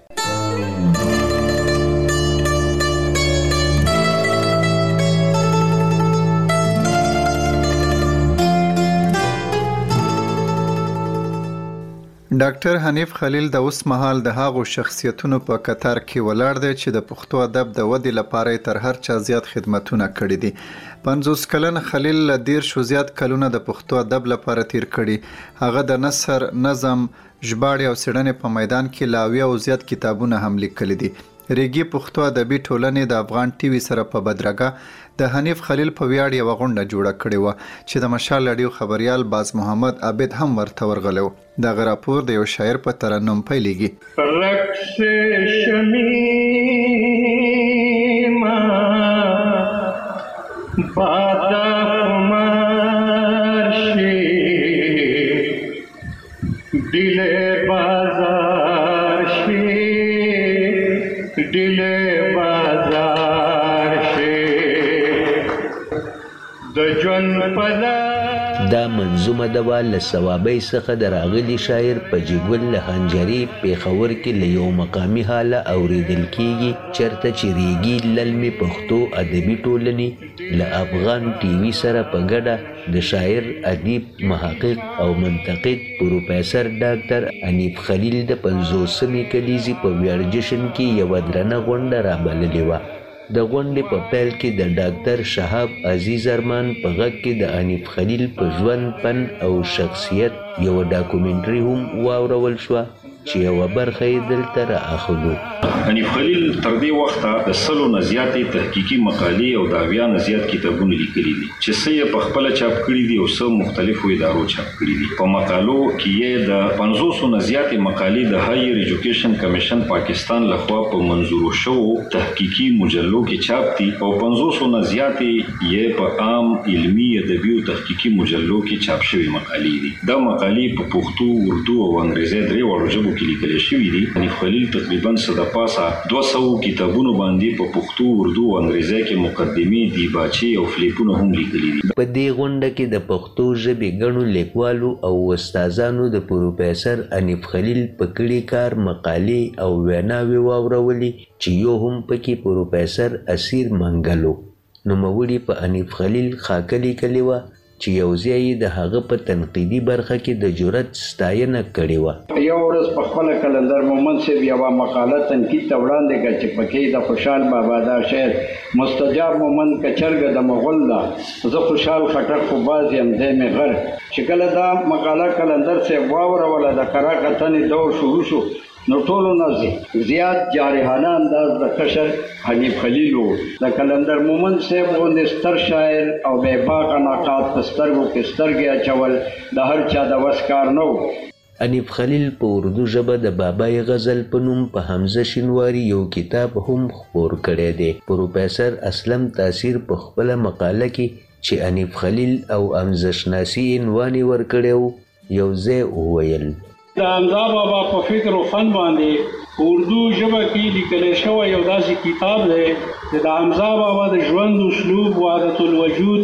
[SPEAKER 7] ډاکټر حنیف خلیل د اوس مهال د هغو شخصیتونو په کتار کې ولاړ دی چې د پښتو ادب د ودې لپاره تر هر چا زیات خدمتونه کړي دي. 50 کلن خلیل ل ډیر شو زیات کلونه د پښتو ادب لپاره تیر کړي. هغه د نثر، نظم، ژباړې او څېړنې په میدان کې لاوی او زیات کتابونه هم لیکلي دي. ریګي پښتو ادبي ټولنې د افغان ټي وي سره په بدرګه د حنیف خلیل په ویاړ یو غونډه جوړه کړې و چې د مشال رادیو خبريال باز محمد عابد هم ورته ورغلو. دا غراپور د یو شاعر په ترنم پیلېږي.
[SPEAKER 17] رقص شمیما بادا مرشی دل بازار شی دل بازار شی د جون پلا
[SPEAKER 18] دا منظومه د ول ثوابي څخه د راغلي شاعر په جګول لهنجري پیښور کې له یو مقامي حاله اوریدل کیږي چرته چې ریګي للمي پښتو ادبي ټولنې له افغان ټي وي سره په ګډه د شاعر ادیب محقق او منتقد پروفیسور ډاکټر حنیف خلیل د 50مې کلیزې په ویاړ جشن کې یو درنه غونډه رابللې وه. د غونډې په پیل کې د ډاکټر شهاب عزیز ارمان په غږ کې د حنیف خلیل په ژوند، فن او شخصیت یو ډاکومنټري هم واورول شوه چې یو برخه یې دلته رااخلو.
[SPEAKER 19] حنیف خلیل تر دې وخته د 100 نه زیاتې تحقیقي مقالې او د 80 نه زیات کتابونه لیکلي دي چې څه یې په خپله چاپ کړي دي او څه مختلفو ادارو چاپ کړي دي. په مقالو کې یې د 500 نه زیاتې مقالې د هایر ایجوکیشن کمیشن پاکستان لخوا په منظورو شوو تحقیقي مجلو کې چاپ دي او 500 نه زیاتې یې په عام علمي ادبي او تحقیقي مجلو کې چاپ شوي مقالې دي. دا مقالې په پښتو، اردو او انګریزي درې وړو ژبو کې لیکل شوی دي. حنیف خلیل تقریبا صد پاسه 200 کتابونو باندې په پښتو، اردو او انګریزي کې مقدمې، دیباچې او فلیپونه هم لیکلي دي.
[SPEAKER 18] په دې غونډه کې د پښتو ژبې ګڼو لیکوالو او استادانو د پروفیسور حنیف خلیل په کړي کار مقالې او ویناوې واورولې چې یو هم پکې پروفیسور اسیر منګلو. نوموړي په حنیف خلیل خاکلی کلی و چې یو ځای د هغه په تنقیدي برخه کې د جرأت ستاینه کړې وه.
[SPEAKER 20] یو ورځ په خپل کلندر مومند صاحب یوه مقاله تنقید ته وړاندې کړه چې پکې د خوشحال بابا دا شعر مستجاب مومند کچرګه د مغل ده، زه خوشحال خټک خو باز یم دی مې غر. چې کله دا مقاله کلندر صاحب واوروله د کره کتنې دور شروع شو، نو ټولو نه زیات جارحانه انداز د کشر حنیف خلیل و. د کلندر مومند صاحب غوندې ستر شاعر او بې باغه نقاد په سترګو کې سترګې اچول د هر چا د وس کار نه و.
[SPEAKER 18] حنیف خلیل په اردو ژبه د بابای غزل په نوم په حمزه شینواري یو کتاب هم خپور کړی دی. پروفیسور اسلم تاثیر په خپله مقاله کې چې حنیف خلیل او حمزه شناسي عنوان یې ورکړی و یو ځای وویل:
[SPEAKER 20] د حمزه بابا په فکر او فن باندې اردو ژبه کې لیکل شوی یو داسې کتاب دی چې د حمزه بابا د ژوند اسلوب، وحدت الوجود،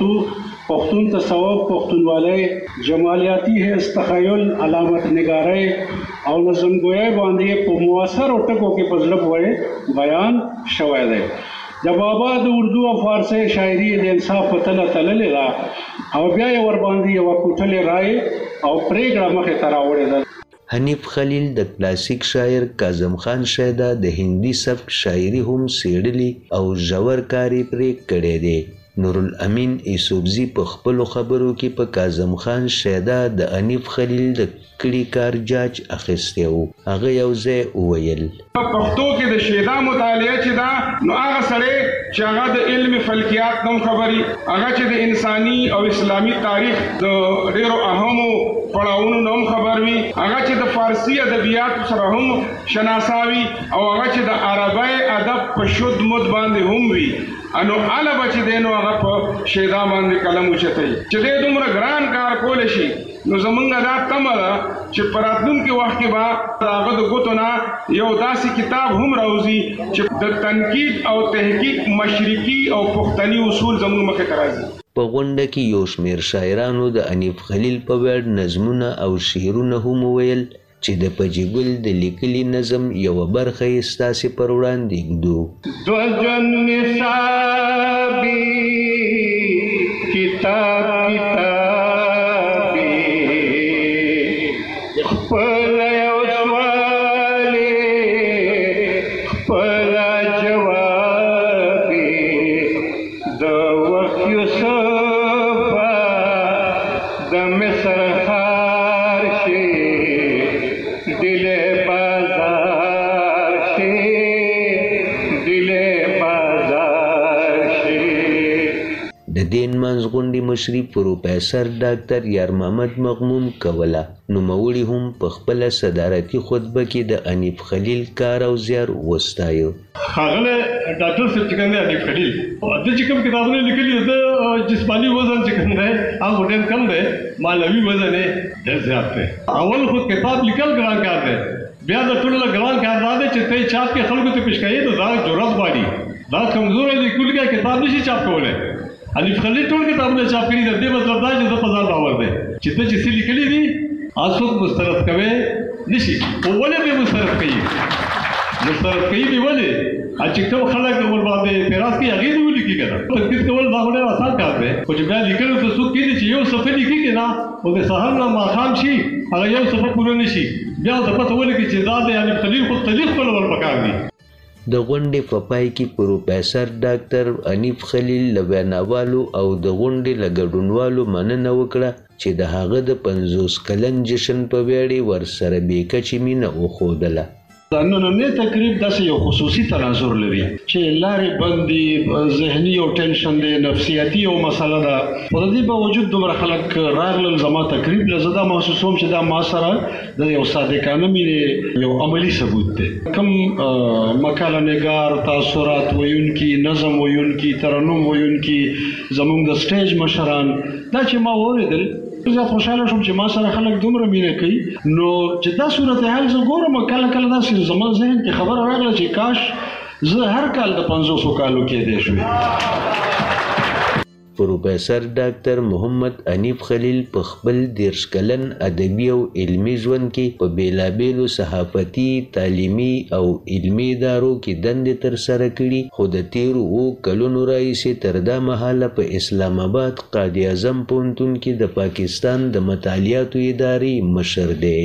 [SPEAKER 20] پښتون تصوف، پښتونولۍ، جمالیاتي حس، تخیل، علامت نگارۍ او نظمګویۍ باندې په مؤثرو ټکو کې په زړه پورې بیان شوی دی. د بابا د اردو او فارسي شاعري د انصاف په تله تللې ده او بیا یې ورباندې یوه کوټلې رایې او پرېکړه مخې ته راوړې ده.
[SPEAKER 18] حنیف خلیل د کلاسیک شاعر کاظم خان شیدا د هندي سبک شاعري هم څېړلي او ژور کار یې پرې کړی دی. نورالامین ایسوبزي په خپلو خبرو کې په کاظم خان شیدا د حنیف خلیل د کړي کار جاج اخیستی و. هغه یو ځای وویل:
[SPEAKER 21] په پښتو کې د شیدا مطالعه چې دا نو هغه سړی چې هغه د علم فلکیات نوم خبري، هغه چې د انساني او اسلامي تاریخ د ډیرو اهمو پړاوونو نوم خبر وي، هغه چې د فارسي ادبیات سره هم شناساوي او هغه چې د عربی ادب په شد مد باندې هم وي، انو اله بچ دینو هغه په شیدا باندې قلم اوچتای چې دې دومره ګران کار کول شي. نو زمونږ دا تمه ده چې په راتلونکي وخت کې به هغه د ګوتو نه یو داسې کتاب هم راوځي چې د تنقید او تحقیق مشرقي او پښتني اصول زمونږ مخې ته راځي.
[SPEAKER 18] په غونډه کې یو شمېر شاعرانو د حنیف خلیل په ویاړ نظمونه او شعرونه هم وویل چې د پجیګل د لیکلي نظم یوه برخه یې ستاسې پر وړاندې ږدو.
[SPEAKER 17] دوجن نصابي کتاب خپل یو سوالې خپل جواب د وخت یوسف د مصر خار شي دل بازار شي دل بازار شي.
[SPEAKER 18] د دین منځغونډې مشري پروفیسور ډاکټر یار محمد مغموم کوله. نوموړي هم په خپله صدارتي خطبه کې د حنیف خلیل کار او زیار وستایه.
[SPEAKER 22] ښاغلی ډاکټر صاحب چې کوم دی حنیف خلیل د چې کوم کتابونه لیکلي د جسماني وزن چې کوم دی هغه ډېر کم دی، معنوي وزن یې ډېر زیات دی. اول خو کتاب لیکل ګران کار دی، بیا د ټولو نه ګران کار دا دی چې ته یې چاپ کې خلکو ته پیش کوې نو دا جرأت غواړي. دا کمزوری لیکونکی کتاب نشي چاپ کولی. حنیف خلیل ټول کتابونه چاپ کړي دي، دې مطلب دا چې زه په ځان باور دی چې ته چې څه لیکلي دي څوک مسترد کوي نشي. ولې به مسترد کوي؟ مسترد کوي به ولې؟ چې کوم خلک ورباندې اعتراض کوي هغې دې ولیکي که نه. تنقید کول دا خو ډېر اسان کار دی، خو چې بیا لیکلو ته څوک کېږي چې یو صفحه لیکي که نه او د سهار نه ماښام شي هغه یو صفحه پوره نه شي، بیا ورته پته ولیکي چې دا د حنیف خلیل خو تلیق خپلول پکار دي.
[SPEAKER 18] د غونډې په پای کې پروفیسور ډاکټر حنیف خلیل له ویناوالو او د غونډې له ګډونوالو مننه وکړه چې د هغه د 50 کلن جشن په ویاړ یې ورسره بې کچې مینه وښودله.
[SPEAKER 20] دا نننی تقریب داسې یو خصوصي تناظر لري چې لارې بندي، ذهني او ټینشن دی، نفسیاتي او مسله ده. خو د دې باوجود دومره خلک راغلل زما تقریب له، زه دا محسوسوم چې دا ما سره د یو صادقانه مینې یو عملي ثبوت دی. کوم مقاله نګار، تاثرات ویونکي، نظم ویونکي، ترنم ویونکي، زمونږ د سټیج مشران دا چې ما واورېدل
[SPEAKER 22] زه خوشاله شوم چې ما سره خلک دومره مینه کوي. نو چې دا صورتحال زه ګورم کله کله داسې زما ذهن کې خبره راغله چې کاش زه هر کال د 500 کالو کېدی شوم.
[SPEAKER 18] پروفیسر ډاکټر محمد حنیف خلیل په خپل 10 کلن ادبي او علمي ژوند کې په بیلابیلو صحافتي، تعلیمي او علمي ادارو کې دندې ترسره کړي، خو د تیرو کلونو راهیسې تر دا مهاله په اسلام آباد قائد اعظم پوهنتون کې د پاکستان د مطالعاتو ادارې مشر دی.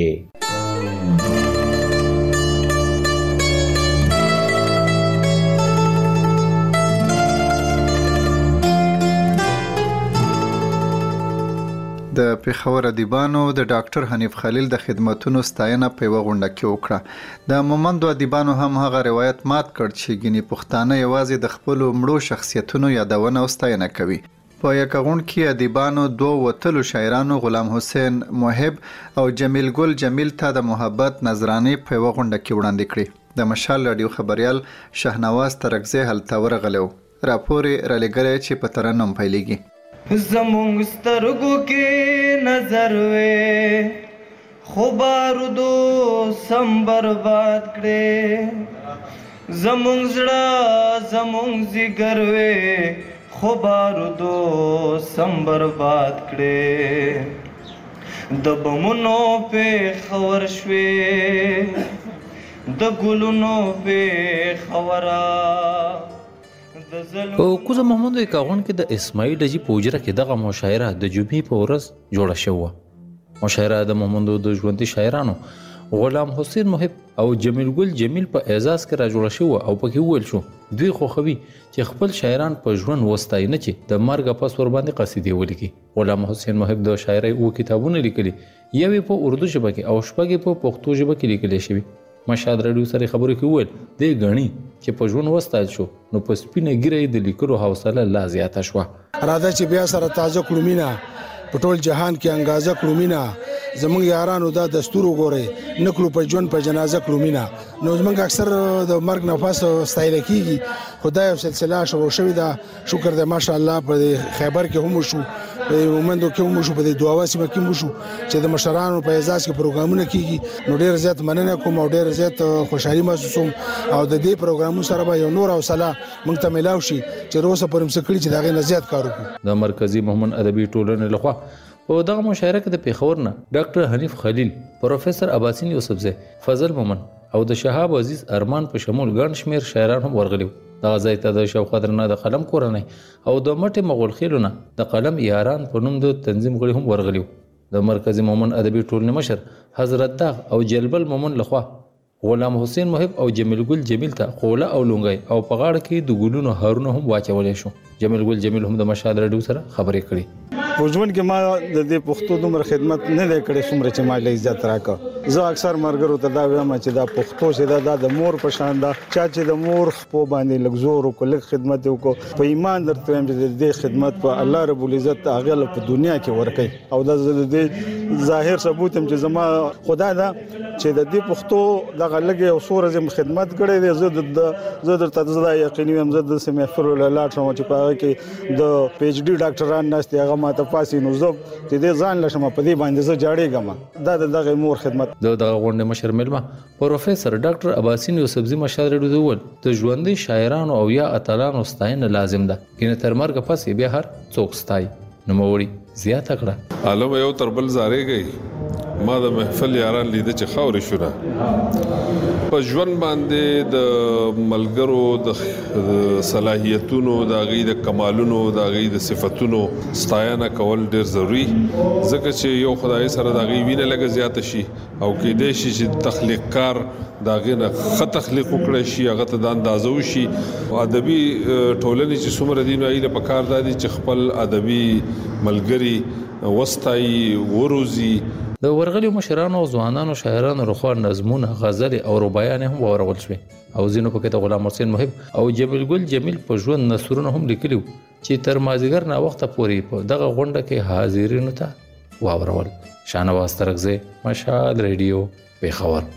[SPEAKER 7] د پیښور ادیبانو د ډاکټر حنیف خلیل د خدماتونو ستاینه په یوه غونډه کې وکړه. د مومندو ادیبانو هم هغه روایت مات کړ چې ګینې پښتانه یوازې د خپلو مړو شخصیتونو یادونه او ستاینه کوي. په یکه غونډه کې ادیبانو 2 وتلو شاعرانو غلام حسین محب او جمیل ګل جمیل ته د محبت نظرانې په یوه غونډه کې وړاندې کړې. د مشال رادیو خبریال شهنواز ترکزی هلته ورغلی و. راپور یې رالیږلی چې په ترنم پیلیږي.
[SPEAKER 2] زمونږ سترګو کې نظر وې خو بارودو سم برباد کړې، زمونږ زړه زمونږ ځیګر وې خو بارودو سم برباد کړې، د بمونو پېښور شوې د ګلونو پېښوره.
[SPEAKER 4] په کوزه محمد کاغون کې د اسماعیل اجي پوجره کې دغه مشاعره د جمعې په ورځ جوړه شوه. مشاعره د محمدو د ژوندي شاعرانو غلام حسین محب او جمیل ګل جمیل په اعزاز کې را جوړه شوه او پکې وویل شو دوی خوښوي چې خپل شاعران په ژوند وستایي نه چې د مرګ پس ور باندې قصیدې ولیکي. غلام حسین محب د شاعرۍ کتابونه لیکلي، یوې په اردو ژبه کې او شپږ په پښتو ژبه کې لیکل شوي. مشهد رادیو سره خبرو کې وویل دی غني چې په ژوند وستایل شو نو په سپینه ګیره د لیکلو حوصله لا زیاته شوه.
[SPEAKER 23] راځه چې بیا سره تازه کړو مینا په ټول جهان کې انګازه کړو مینا، زمونږ یارانو دا دستور وګورئ نکړو په ژوند په جنازه کړو مینا. نو زمونږ اکثر د مرګ نه پس ستایل کیږي، خدای او سلسله شوی دا شکر دې ماشاءالله په خیبر کې هم شو، په مومندو کې هم شو، په دعوا سیمه کې هم شو چې د مشرانو په اعزاز کې پروګرامونه کیږي. نو ډیر زیات مننه کوم او ډیر زیات خوشحالي محسوسوم او د دې پروګرامونو سره به یو نور حوصله موږ ته ملاوي شي چې روسه پرم سکړي چې دغه نزيات کار وکړو.
[SPEAKER 4] د مرکزی محمد ادبي ټولنې لخوا په دغه مشاعره کې د پیښور نه ډاکټر حنیف خلیل، پروفیسر عباسین یوسفزی، فضل مومن او د شهاب عزیز ارمان په شمول ګڼ شمیر شاعران هم ورغلي. دغه ځای ته د شوکت رڼا د قلم کورنۍ او د مټې مغول خیلونه د قلم یاران په نوم د تنظیم غړي هم ورغلي. د مرکزی مومن ادبي ټولنې مشر حضرت داغ او جلبل مومن لخوا غلام حسین محب او جمیل ګل جمیل ته خوله او لونګي او په غاړه کې د ګلونو هارونه هم واچولې شو. جمیل ګل جمیل هم د مشال رادیو سره خبرې کړې.
[SPEAKER 24] په ژوند کې ما د دې پښتو دومره خدمت نه دی کړې څومره چې ما له عزت راکړه. زه اکثر مرګرو ته دا وایم چې دا پښتو چې دا د مور په شان دا چې د مور په باندې لګزور او کله خدمت وکړو په ایمان درته وایم چې دې خدمت په الله رب العزت هغه په دنیا کې ورکړي او دا د ظاهر ثبوت هم چې زما خدای دا چې د دې پښتو دغه لګي او سورې زم خدمت کړې دي. زه درته زدا یقیني هم زه د سیمفر لاټ شوم چې په هغه کې د پی ایچ ډي ډاکټران نشته هغه ماته پاسي نو زه چې دې ځان لشم په دې باندې زه جاړېږم. دا دغه مور خدمت
[SPEAKER 4] دغه غونډه مشر ملما پروفیسر ډاکټر عباسین یوسفزی مشال رډو ول د ژوندۍ شاعرانو او یا اتلانو ستاینه لازم ده کینه تر مرګ پس بیا هر څوک ستای نو موري زیاته کړه.
[SPEAKER 25] عالم یو تربل زارې گئی ما د محفل یاران لیده چې خاورې شونه په ژوند باندې د ملګرو د صلاحیتونو د غي د کمالونو د غي د صفاتونو ستاینه کول ډیر ضروری ځکه چې یو خدای سره د غي وینه لګ زیات شي او کې دې شي چې تخلیق کار دا غنه خط تخلیق وکړي شي هغه ته د اندازو شي ادبي ټولنې چې څومره دین ایله په کار دادي چې خپل ادبي ملګری وستای وروزي.
[SPEAKER 4] د ورغلي مشرانو او ځوانانو شاعرانو رخوا نظمونه غزل او ربايان هم ورغول شوي او ځینو پکې د غلام حسین محب او جمیل ګل جمیل په ژوند نثرونه هم لیکلي چې تر مازیګر نه وخت پورې په دغه غونډه کې حاضرینو ته واورول. شانواز ترکزی، مشال رادیو، پیښور.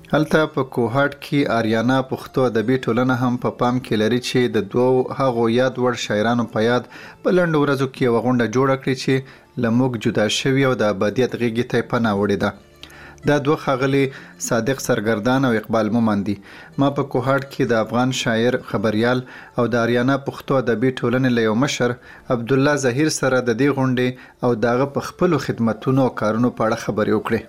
[SPEAKER 7] هلته په کوهاټ کې آریانا پښتو ادبي ټولنه هم په پام کې لري چې د دوو هغو یاد وړ شاعرانو په یاد په لنډو ورځو کې یوه غونډه جوړه کړې چې له موږ جدا شوي او د ابدیت غېږې ته یې پناه وړې ده. دا دوه ښاغلي صادق سرګردان او اقبال مومن دي. ما په کوهاټ کې د افغان شاعر خبریال او د آریانا پښتو ادبي ټولنې له یو مشر عبدالله ظهیر سره د دې غونډې او د هغه په خپلو خدمتونو او کارونو په اړه خبرې وکړې.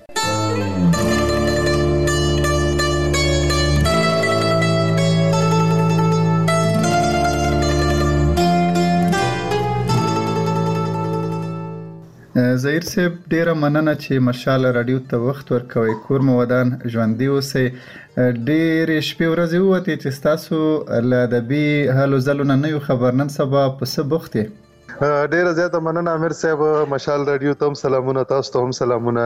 [SPEAKER 7] ظهیر صاحب ډیره مننه چې مشال رادیو ته وخت ورکوي. کور مو ودان، ژوندي اوسئ. ډېرې شپې ورځې ووتې چې ستاسو له ادبي هلو ځلو نه یو خبر. نن سبا په څه بوخت یې؟
[SPEAKER 5] ډیره زیاته مننه امیر صاحب. مشال رادیو ته هم سلامونه، تاسو ته هم سلامونه.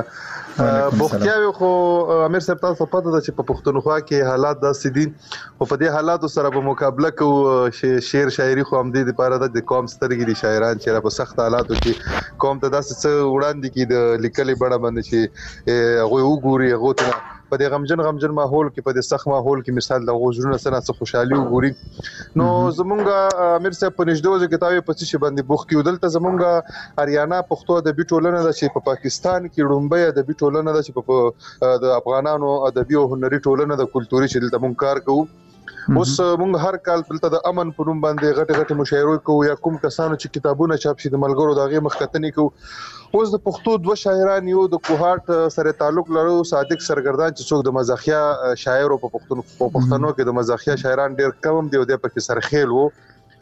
[SPEAKER 5] بوختیاوي خو امیر صاحب تاسو پته ده چې په پښتونخوا کې حالات داسې دي او په دې حالاتو سره به مقابله کوو. شعر شاعري خو هم د لپاره د قوم سترګې دي شاعران چې په سخت حالاتو کې قوم ته داسې څه وړاندې کړي د لیکلې بڼه باندې چې هغوی وګوري، هغو ته په دې غمجن ماحول کې، په دې سخت ماحول کې مثال د غوژرونه سره خوشحالي وګوري. نو زمونږ امیر صاحب په نږدې وځو کې تاوی په څه باندې بوخ کې دلته زمونږ آریانا پښتو ادبي ټولنه ده چې په پاکستان کې لومبۍ ادبي ټولنه ده چې په د افغانانو ادبي او هنري ټولنه د کلتوري چې دلته مونږ کار کوو. اوس مونږ هر کال دلته د امن په نوم باندې غټه مشاعرې کوو یا کوم کسانو چې کتابونه چاپ شي د ملګرو د هغې مخکتنې کوو. اوس د پښتو دوه شاعران یو د کوهاټ سره تعلق لرو، صادق سرګردان چې څوک د مزاحیه شاعر او په پښتنو کې د مزاحیه شاعران ډېر کم دي او د پکې سرخیل وو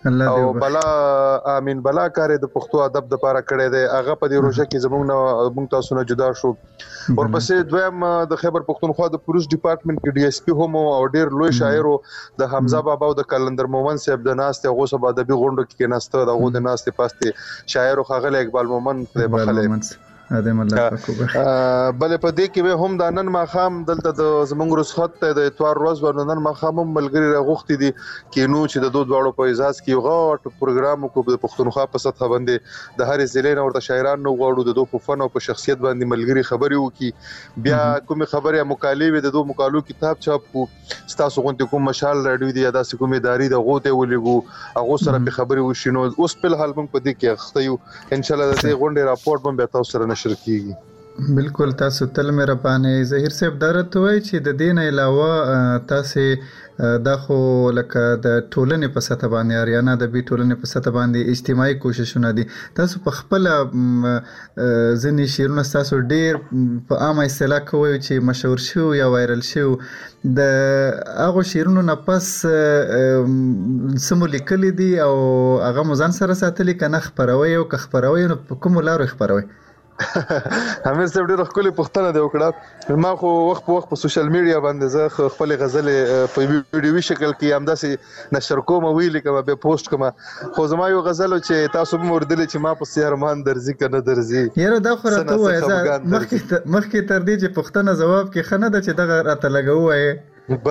[SPEAKER 5] او بلا امین بلا کار د پښتو ادب د لپاره کړی دی. هغه په دې روزه کې زموږ تاسو نه جدا شو. ورپسې دویم د خیبر پښتونخوا د پولیس ډپارټمنټ کې ډي اس پی هم او ډېر لوی شاعر د حمزه بابا او د کلندر مومن صاحب د ناستې هغو سبا ادبي غونډو کې ناسته د هغو د ناستې پاستې شاعر ښاغلی اقبال مومن پرې بخلی
[SPEAKER 7] ادم الله پاکوبه.
[SPEAKER 5] بل په دې کې هم د نن ماخام دلته د زمونږ رسخت ته د اتوار ورځ ورنه نن ماخام ملګری راغوختي دي کینو چې د دوه دواړو په اعزاز کې غاټ پروګرام کو د پښتونخوا په سطح باندې د هر ضلع نه ورته شاعران نو غواړو د دوه په فن او په شخصیت باندې ملګری خبري وکي. بیا کوم خبره مکالمه د دوه مقالو کتاب چاپ کو ستاسو غونډه کوم مشال رادیو دی ادا سکه کومه داری د غوته ولګو هغه سره په خبري وشینو. اوس په حال موږ په دې کې اخته یو ان شاء الله د دې غونډه راپورټ به تاسو سره نشر کیږي.
[SPEAKER 7] بالکل تاسو تل مهربانه. ظهیر صاحب درته وای چې د دین علاوه تاسو د خو لکه د ټولنې په سطح باندې آریانا د بي ټولنې په سطح باندې اجتماعي کوششونه دي. تاسو په خپل ځنی شیرونه تاسو ډیر په عامه اصطلاح کوي چې مشهور شو یا وایرل شو. د هغه شیرونو نه پس سمو لیکلي دي او هغه مزان سره ساتلي کنه خبروي او که خبروي نو په کوم لارو خبروي؟
[SPEAKER 5] امیر صاحب ډېر خپل پښتنه دی وکړه. ما خو وخت په وخت په سوشل میډیا باندې زه خپل غزلې په ویډیوي شکل کې همداسې نشر کوم او ویل کوم به پوسټ کوم. خو زما یو غزل چې تاسو به وردل چې ما په سیارمان درځي کنه درځي
[SPEAKER 7] یاره دا خو راته وایي مخکې تر دې چې پښتنه جواب کې خنه ده چې دغه راته لګوي.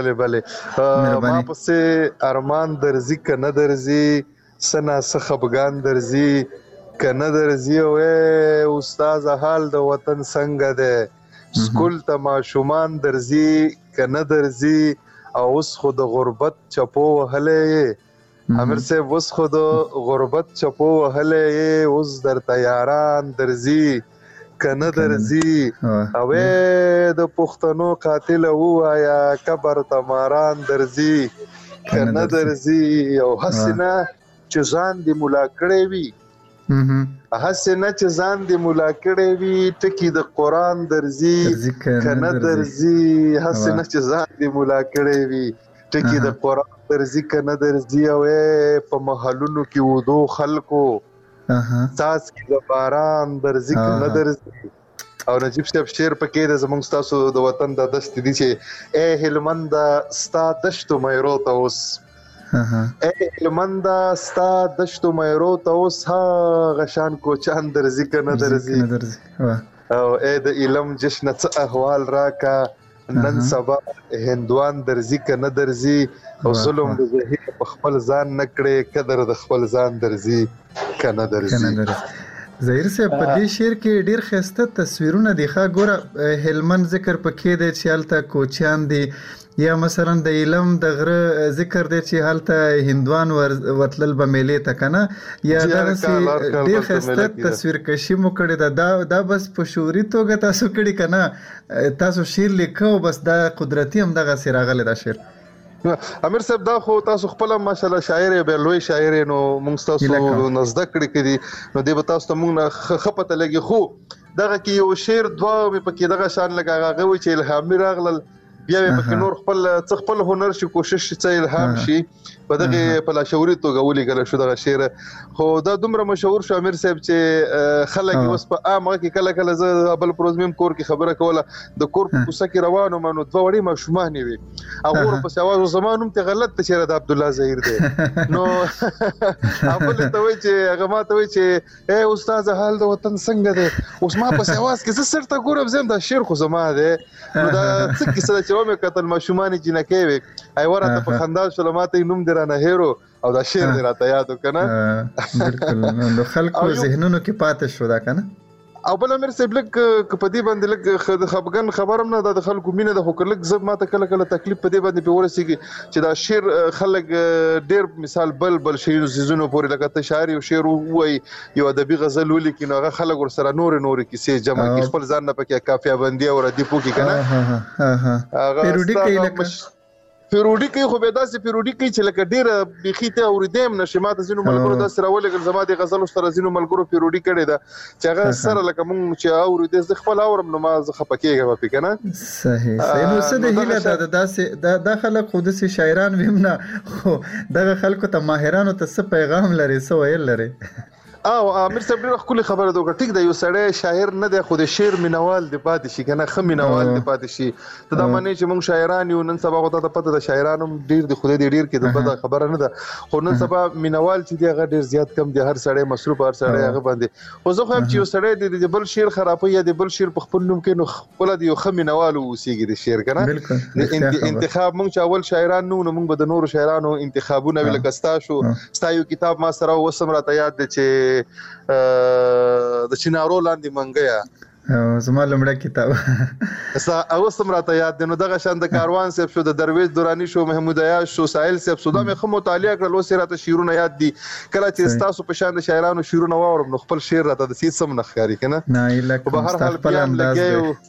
[SPEAKER 5] بله ما په سیارمان درځي کنه درځي سنا خفګان درځي کنه درځي او استاد حال د وطن څنګه ده سکول ته ماشومان درځي کنه درځي او اوس خو د غربت چپو وهلې امیر صاحب اوس خو د غربت چپو وهلې اوس در تیاران درځي کنه درځي او د پښتنو قاتل وایا قبر تماران درځي کنه درځي او حسنه چې ځان دی مولا کړی وي حسنه چې ځان دی مولا کړی وي ټکی د قران درځي کنه درځي حسنه چې ځان دی مولا کړی وي ټکی د قران درځي کنه درځي او په محلونو کې ودو خلکو تاس کې د باران درځي کنه درځي. او نجیب صاحب شعر پکې د زمونږ تاسو د وطن د دشت دي چې اے هلمند ستا دشتو مېرو ته اوس اے هلمند ستا دشتو مېرو ته اوس هغه شان کوچان درځي کنه درځي او اے د علم جشن څه احوال راکا نن سبا هندوان درځي کنه درځي او ظلم د زهیر په خپل ځان نکړي قدر د خپل ځان درځي کنه درځي.
[SPEAKER 7] ظاهر صاحب په دې شعر کې ډیر ښایسته تصویرونه دي. ښه ګوره هلمند ذکر پکې دی چې هلته کوچیان دي، یا مثلا د ایلم د غره ذکر دی چې هلته هندوان ورتلل به میلې ته که نه، یا دغسې ډیر ښایسته تصویر کشي مو کړې ده. دا بس په شعوري توګه تاسو کړي که نه تاسو شعر لیکه او بس دا قدرتي هم دغسې راغلی دا شعر؟
[SPEAKER 5] امیر صاحب دا خو تاسو خپل ماشاءالله شاعر به لوی شاعر نو موږ تاسو نزدک کړی کړي نو دی به تاسو ته موږ خپته لګي. خو دغه کې یو شعر دوه مې پکې دغه شان لګا هغه وی چې الهامي راغلل، بیا مې پکې نور خپل هنر شي کوشش چې الهام شي په دغه په لاشعوري توګه ولیکل شو دغه شعر. خو دا دومره مشهور شو امیر صاحب چې خلک اوس په عامه کې کله کله زه بل پروزمیم کور کې خبره کوله د کور په کوڅه کې روانو منو دوه وړي ماشومان وي هغه په سواز زمانوم ته غلط شعر د عبد الله ظهیر دی نو خپل ته وی چې هغه ما ته وی چې اے استاد حال د وطن څنګه دی اوس ما په سواز کې زه سرته ګورم زم دا شعر خو زما دی نو دا څه کیسه چې مې کتل ماشومان جنکې وي ایوره ته په خندا شول ماته نوم درانه هیرو او دا شعر دی راته یاد وکنه
[SPEAKER 7] بالکل نو خلکو ذهنونو کې پاتې شو دا کنه.
[SPEAKER 5] او بل امیر صاحب لک په دې باندې لک خپګن خبرم نه د خلکو مینه د خلک زب ماته کله کله تکلیف په دې باندې په ورسېږي چې دا شعر خلک ډېر مثال بل شعر زیزونو پورې لکه ته شاعر یو شعر وای یو ادبي غزل ولیکي نو هغه خلک ورسره نور کیسې جمع کی خپل ځان نه پکې کافیه بندي او ردی پوکي کنه
[SPEAKER 7] پیروډي کوي لکه
[SPEAKER 5] پیروډي کوي خو به داسې پیروډي کوي چې لکه ډېر بيخي ته اوریدم نشي ماته زینو ملګرو داسې راولګل زما د غزل سره زینو ملګرو پیروډي کړي دا چې هغه سره لکه مونږ چې اورید ز خپل اورم نو ما زه خپکیږم په کنه
[SPEAKER 7] صحیح نو څه د هیله د داسې د خلک خود سي شاعران ویم نه خو دغه خلکو ته ماهرانو ته څه پیغام لري څه ویل لري.
[SPEAKER 5] او امیر صاحب ډېر خپل خبره دوه ټیک دی یو سړی شاعر نه دی خو د شعر مینوال دی پاتې شي کنه خو مینوال دی پاتې شي ته دا معنی چې موږ شاعران یو نن سبا غوته ته پته د شاعرانو ډېر د خدای ډېر کې د بده خبره نه ده خو نن سبا مینوال چې دی هغه ډېر زیات کم دی هر سړی مصروف هر سړی هغه باندې خو زه خو چې یو سړی د بل شعر خرابوي یا د بل شعر په خپل نوم کې نو خپل دی یو خو مینوال اوسېږي د شعر کنه انتخاب موږ چې اول شاعران نو موږ به د نورو شاعرانو انتخابونه ویل کستا شو ستا یو کتاب ما سره وسم راته یاد دی چې د چینارو لاندې منګیا
[SPEAKER 7] زما لمړی کتاب
[SPEAKER 5] او سمراته یاد دی نو دغه شان د کاروان صاحب شو د درویش دورانی شو محمود عیاش شو ساحل صاحب سودا مې خو مطالعه کړل او سراته شعرونه یاد دي کله چې تاسو په شان د شاعرانو شعرونه واورم نو خپل شعر راته د سید سم نخاري کنه
[SPEAKER 7] نه لکه
[SPEAKER 5] په هر حال په انداز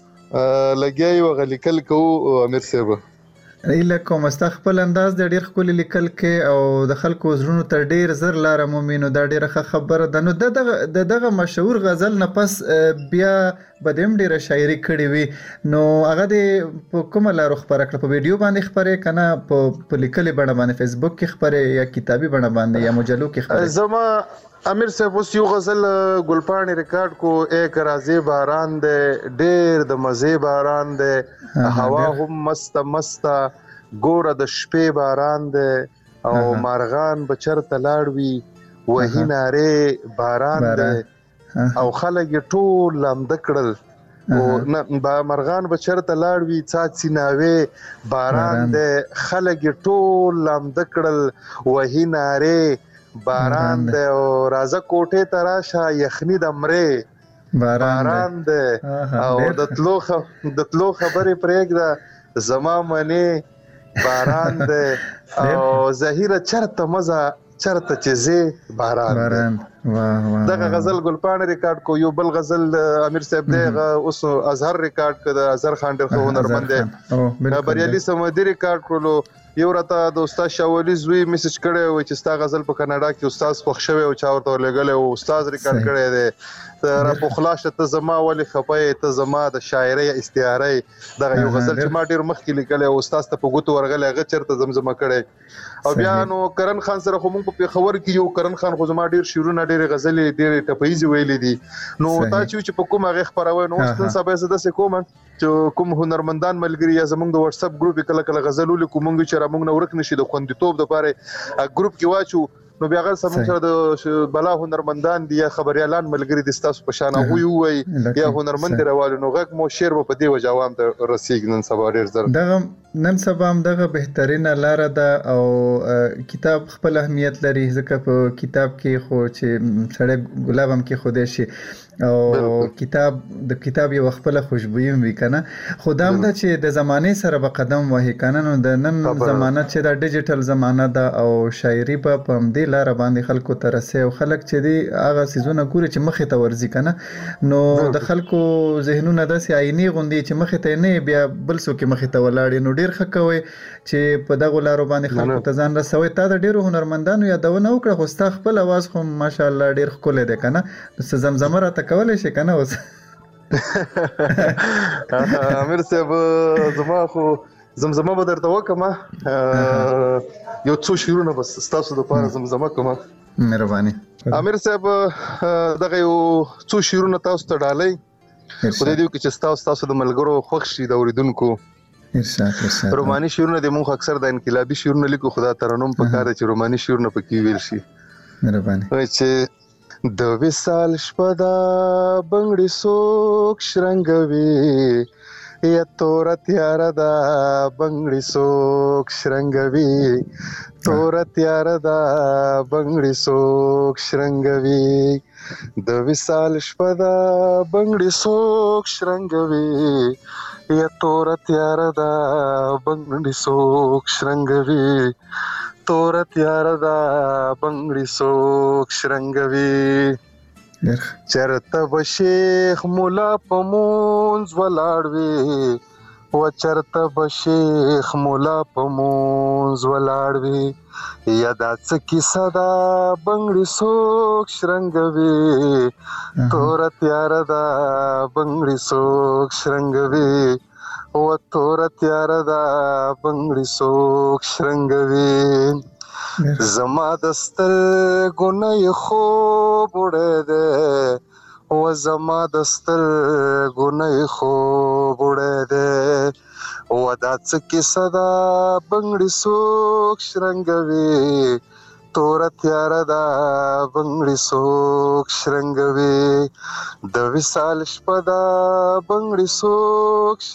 [SPEAKER 5] لګي وغلی کل کو امیر صاحب
[SPEAKER 7] ایله کوم استخپل انداز د ډیر خپل لیکل کې او د خلکو زړونو تر ډیر زر لار مومینو دا ډیره خبره ده نو دغه مشهور غزل نه پس بیا بدیم ډیره شاعري کړې وي نو هغه د کومه لار خبره کړ په ویډیو باندې خبره کنه په لیکلي بڼه باندې فیسبوک کې خبره یا کتابي بڼه باندې یا مجلو کې خبره
[SPEAKER 5] زما امیر صاحب اوس یو غزل ګلپاڼې ریکارډ کو ایک رازي باران دی ډېر د مزه باران دی هوا هم مست ګوره د شپې باران دی او مارغان بچرته لاړوي وهي ناره باران دی او خلک ټول لمد کړل او نه مارغان بچرته لاړوي څاڅي ناوي باران دی خلک ټول لمد کړل وهي ناره باران دی او رازه کوټه تراشه یخنی د مره باران دی او د تلو خبرې پرېږده زما منی باران دی او زهیره چرته مزه چرته چیزې باران دی دغه غزل ګلپاڼه ریکارډ کو یو بل غزل امیر صاحب دی اوس ازهر ریکارډ کړ ازهر خان ډېر خو هنرمند دی بریالي سمدي ریکارډ کړلو یو راته د استاد شاولی زوی میسج کړی و چې ستا غزل په کاناډا کې استاد خوښ شوی او چا ورته لګلې او استاد ریکارډ کړی دی را په خلاصه ته زما ولې خپای ته زما د شاعري استعاره دغه یو غزل چې ما ډیر مخکې لیکل او استاد ته په ګوتو ورغلې هغه چرته زمزمه کړی او بیا نو کرن خان سره خو موږ په خبر کې یو کرن خان خو زما ډیر شعرونه ډیر غزلې ډیر ټپایزي ویلې دي نو تا چې په کومه غږ خبروي نو ستن سبا زده سه کوم چې کوم هنرمندان ملګری یا زمونږ د واتس اپ ګروپ کله کله غزل ولیکو موږ چې را موږ نه ورک نشي د خوندیتوب د پاره ګروپ کې واچو نو بیا هغه سره د بلا هنرمندان دي یا خبريالان ملګری دي تاسو په شان هغه وي یا هنرمند راوالو نو غږ مو شعر په دې وجه عوام ته رسیږي نن سبا ډیر زر
[SPEAKER 7] دغه نن سبا هم دغه بهترینه لار ده او کتاب خپل اهمیت لري ځکه په کتاب کې خو چې سړی ګلاب هم کې خوده شي او کتاب یو خپل خوشبوئی وي کنه خدام دا چې د زمانه سره په قدم وهي کنه نو د نن زمانه چې د ډیجیټل زمانه ده او شاعري په دې لار باندې خلکو ته رسي او خلک چې دی هغه سيزونه ګوري چې مخې ته ورزي کنه نو د خلکو ذهنونه داسې عیني غوندي چې مخې ته نه بیا بل څوک مخې ته ولاړ نو ډیر خکوي چې په دغه لارو باندې خلکو ته ځان رسوي تا د ډیرو هنرمندانو یادونه وکړه خو ستا خپل आवाज خو ماشاءالله ډیر ښکلی دی کنه نو زمزمه راته کولای شي کنه اوس
[SPEAKER 5] امیر صاحب زما خو زمزمه به درته وکم یو څو شعرونه بس تاسو د پاره زمزمه کوم
[SPEAKER 7] مهرباني
[SPEAKER 5] امیر صاحب دغه یو څو شعرونه تاسو ته ډالۍ خو دې کې چې تاسو د ملګرو خوښ شي د اوریدونکو
[SPEAKER 7] ارشاد
[SPEAKER 5] روماني شعرونه د مونږ اکثر د انقلابي شعرونه لیکو خدا ترنم په کار چې روماني شعرونه پکې ویل شي
[SPEAKER 7] مهرباني
[SPEAKER 5] چې د وصال شپه دا بنگړي سوک شرنګوي یا تور تیار دا بنگړي سوک شرنګوي تور تیار دا بنگړي سوک شرنګوي د وصال شپه دا بنگړي سوک شرنګوي یا تور تیار دا بنگړي سوک شرنګوي تور تیار دا بنگړي سوک شرنګوي چرته بشیخ مولا پمونز ولاړوي و چرته بشیخ مولا پمونز ولاړوي یادا څکی صدا بنگړي سوک شرنګوي تور تیار دا بنگړي سوک شرنګوي و تور تیار دا بنگړي سوک شرنګوي زما دستر ګنای خوب وړه ده و زما دستر ګنای خوب وړه ده و دا څکی صدا بنگړي سوک شرنګوي تور تیار دا بنگړي سوک شرنګوي د وصال شپه دا بنگړي سوک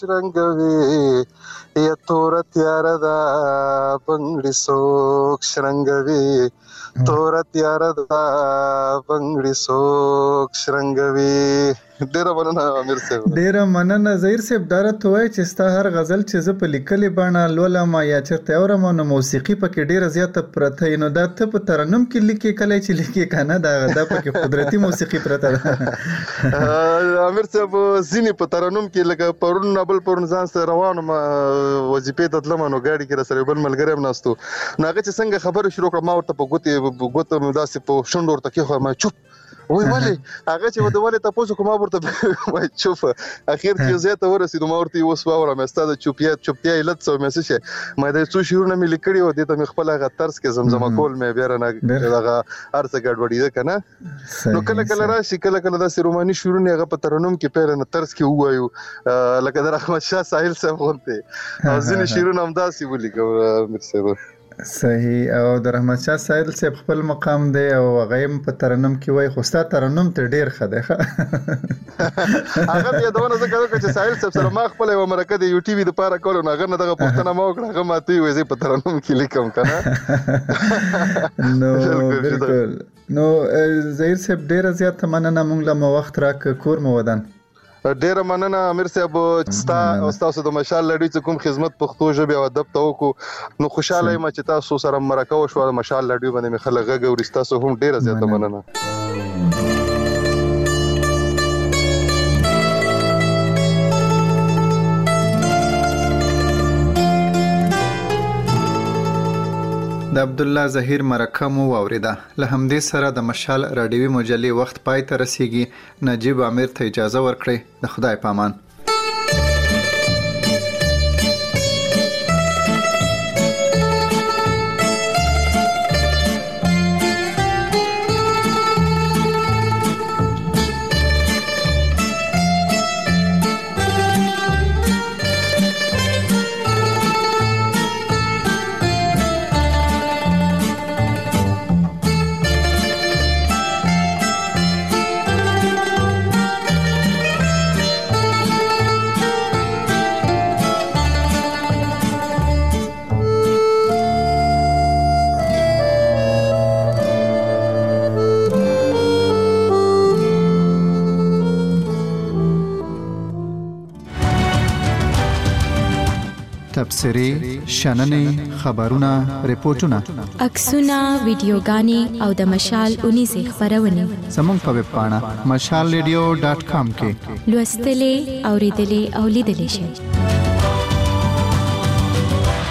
[SPEAKER 5] شرنګوي یا تور تیار دا بنگړي سوک شرنګوي تور تیار دا بنگړي سوک شرنګوي ډیره مننه امیر صاحب
[SPEAKER 7] ډیره مننه زهیر صاحب دارته وای چې ستا هر غزل چې ز په لیکلې باندې لولم یا چرته اورم نو موسیقي پکې ډیره زیاته پرته نو دا ته په ترنم کې لیکي کله چې لیکي کنه دا پکې قدرتي موسیقي پرته ده
[SPEAKER 5] امیر صاحب زینی په ترنم کې لکه پرون نبل پرون ځان سره روانم وظیفه ته تلم نو گاډي کې سره بل ملګری هم ناستو ناغه چې څنګه خبره شروع کړم ما ورته په ګوته داسې په شونډ ورته کې خو ما چوپ وای ولی هغه چې ودولې تاسو کومه ورته وای چوف اخر کې زه ته ورسېدم ورته اوس واورم مې ستاسو چوپتیا علت څو مې څه مې د څو شیرونه مې لیکړي و دې ته مې خپل هغه طرز کې زمزمه کول مې بیا نه هغه ارڅ ګډوډي ده کنه نو کله کله راشي کله کله د روماني شیرونه هغه په ترنم کې پیل نه طرز کې وایو لکه د رحمت شاه ساحل صاحب غونته او ځینې شیرونه هم داسې ولیکو مې صاحب
[SPEAKER 7] صحیح او د رحمت شاه ساحل صاحب خپل مقام دی او غیم په ترنم کې وای خو ستا ترنم ته ډیر خده
[SPEAKER 5] هغه یې دونه ځکه چې ساحل صاحب سره ما خپل یو مرکه د یو ټي وي د پاره کولو نه غنه دغه پښتنه ما وکړه هغه ماته وي زه په ترنم کې لیکم کنه نو
[SPEAKER 7] بالکل نو زهیر صاحب ډیر زیات مننه مونږ له وخت راک کور مو ودان
[SPEAKER 5] ډیره مننه امیر صاحب تاسو د مشال لړۍ څخه کوم خدمت پښتو ژبه او ادب ته وکړو نو خوشاله یم چې تاسو سره مرکه وشو مشال لړۍ باندې مخلغه غوړي تاسو هم ډیره زیاته مننه
[SPEAKER 7] د عبد الله ظهیر مرکه مو اوریدا له همدې سره د مشال رادیوي مجلې وخت پای ته رسیږي نجیب امیر ته اجازه ورکړئ د خدای پامان تبصرې شننې خبرونه ریپورتونه
[SPEAKER 12] عکسونه ویډیوګانې او د مشال 19 خبرونه
[SPEAKER 7] زموږ په ویب پاڼه mashalradio.com کې
[SPEAKER 12] لوستلې اوریدلې او لیدلې شئ.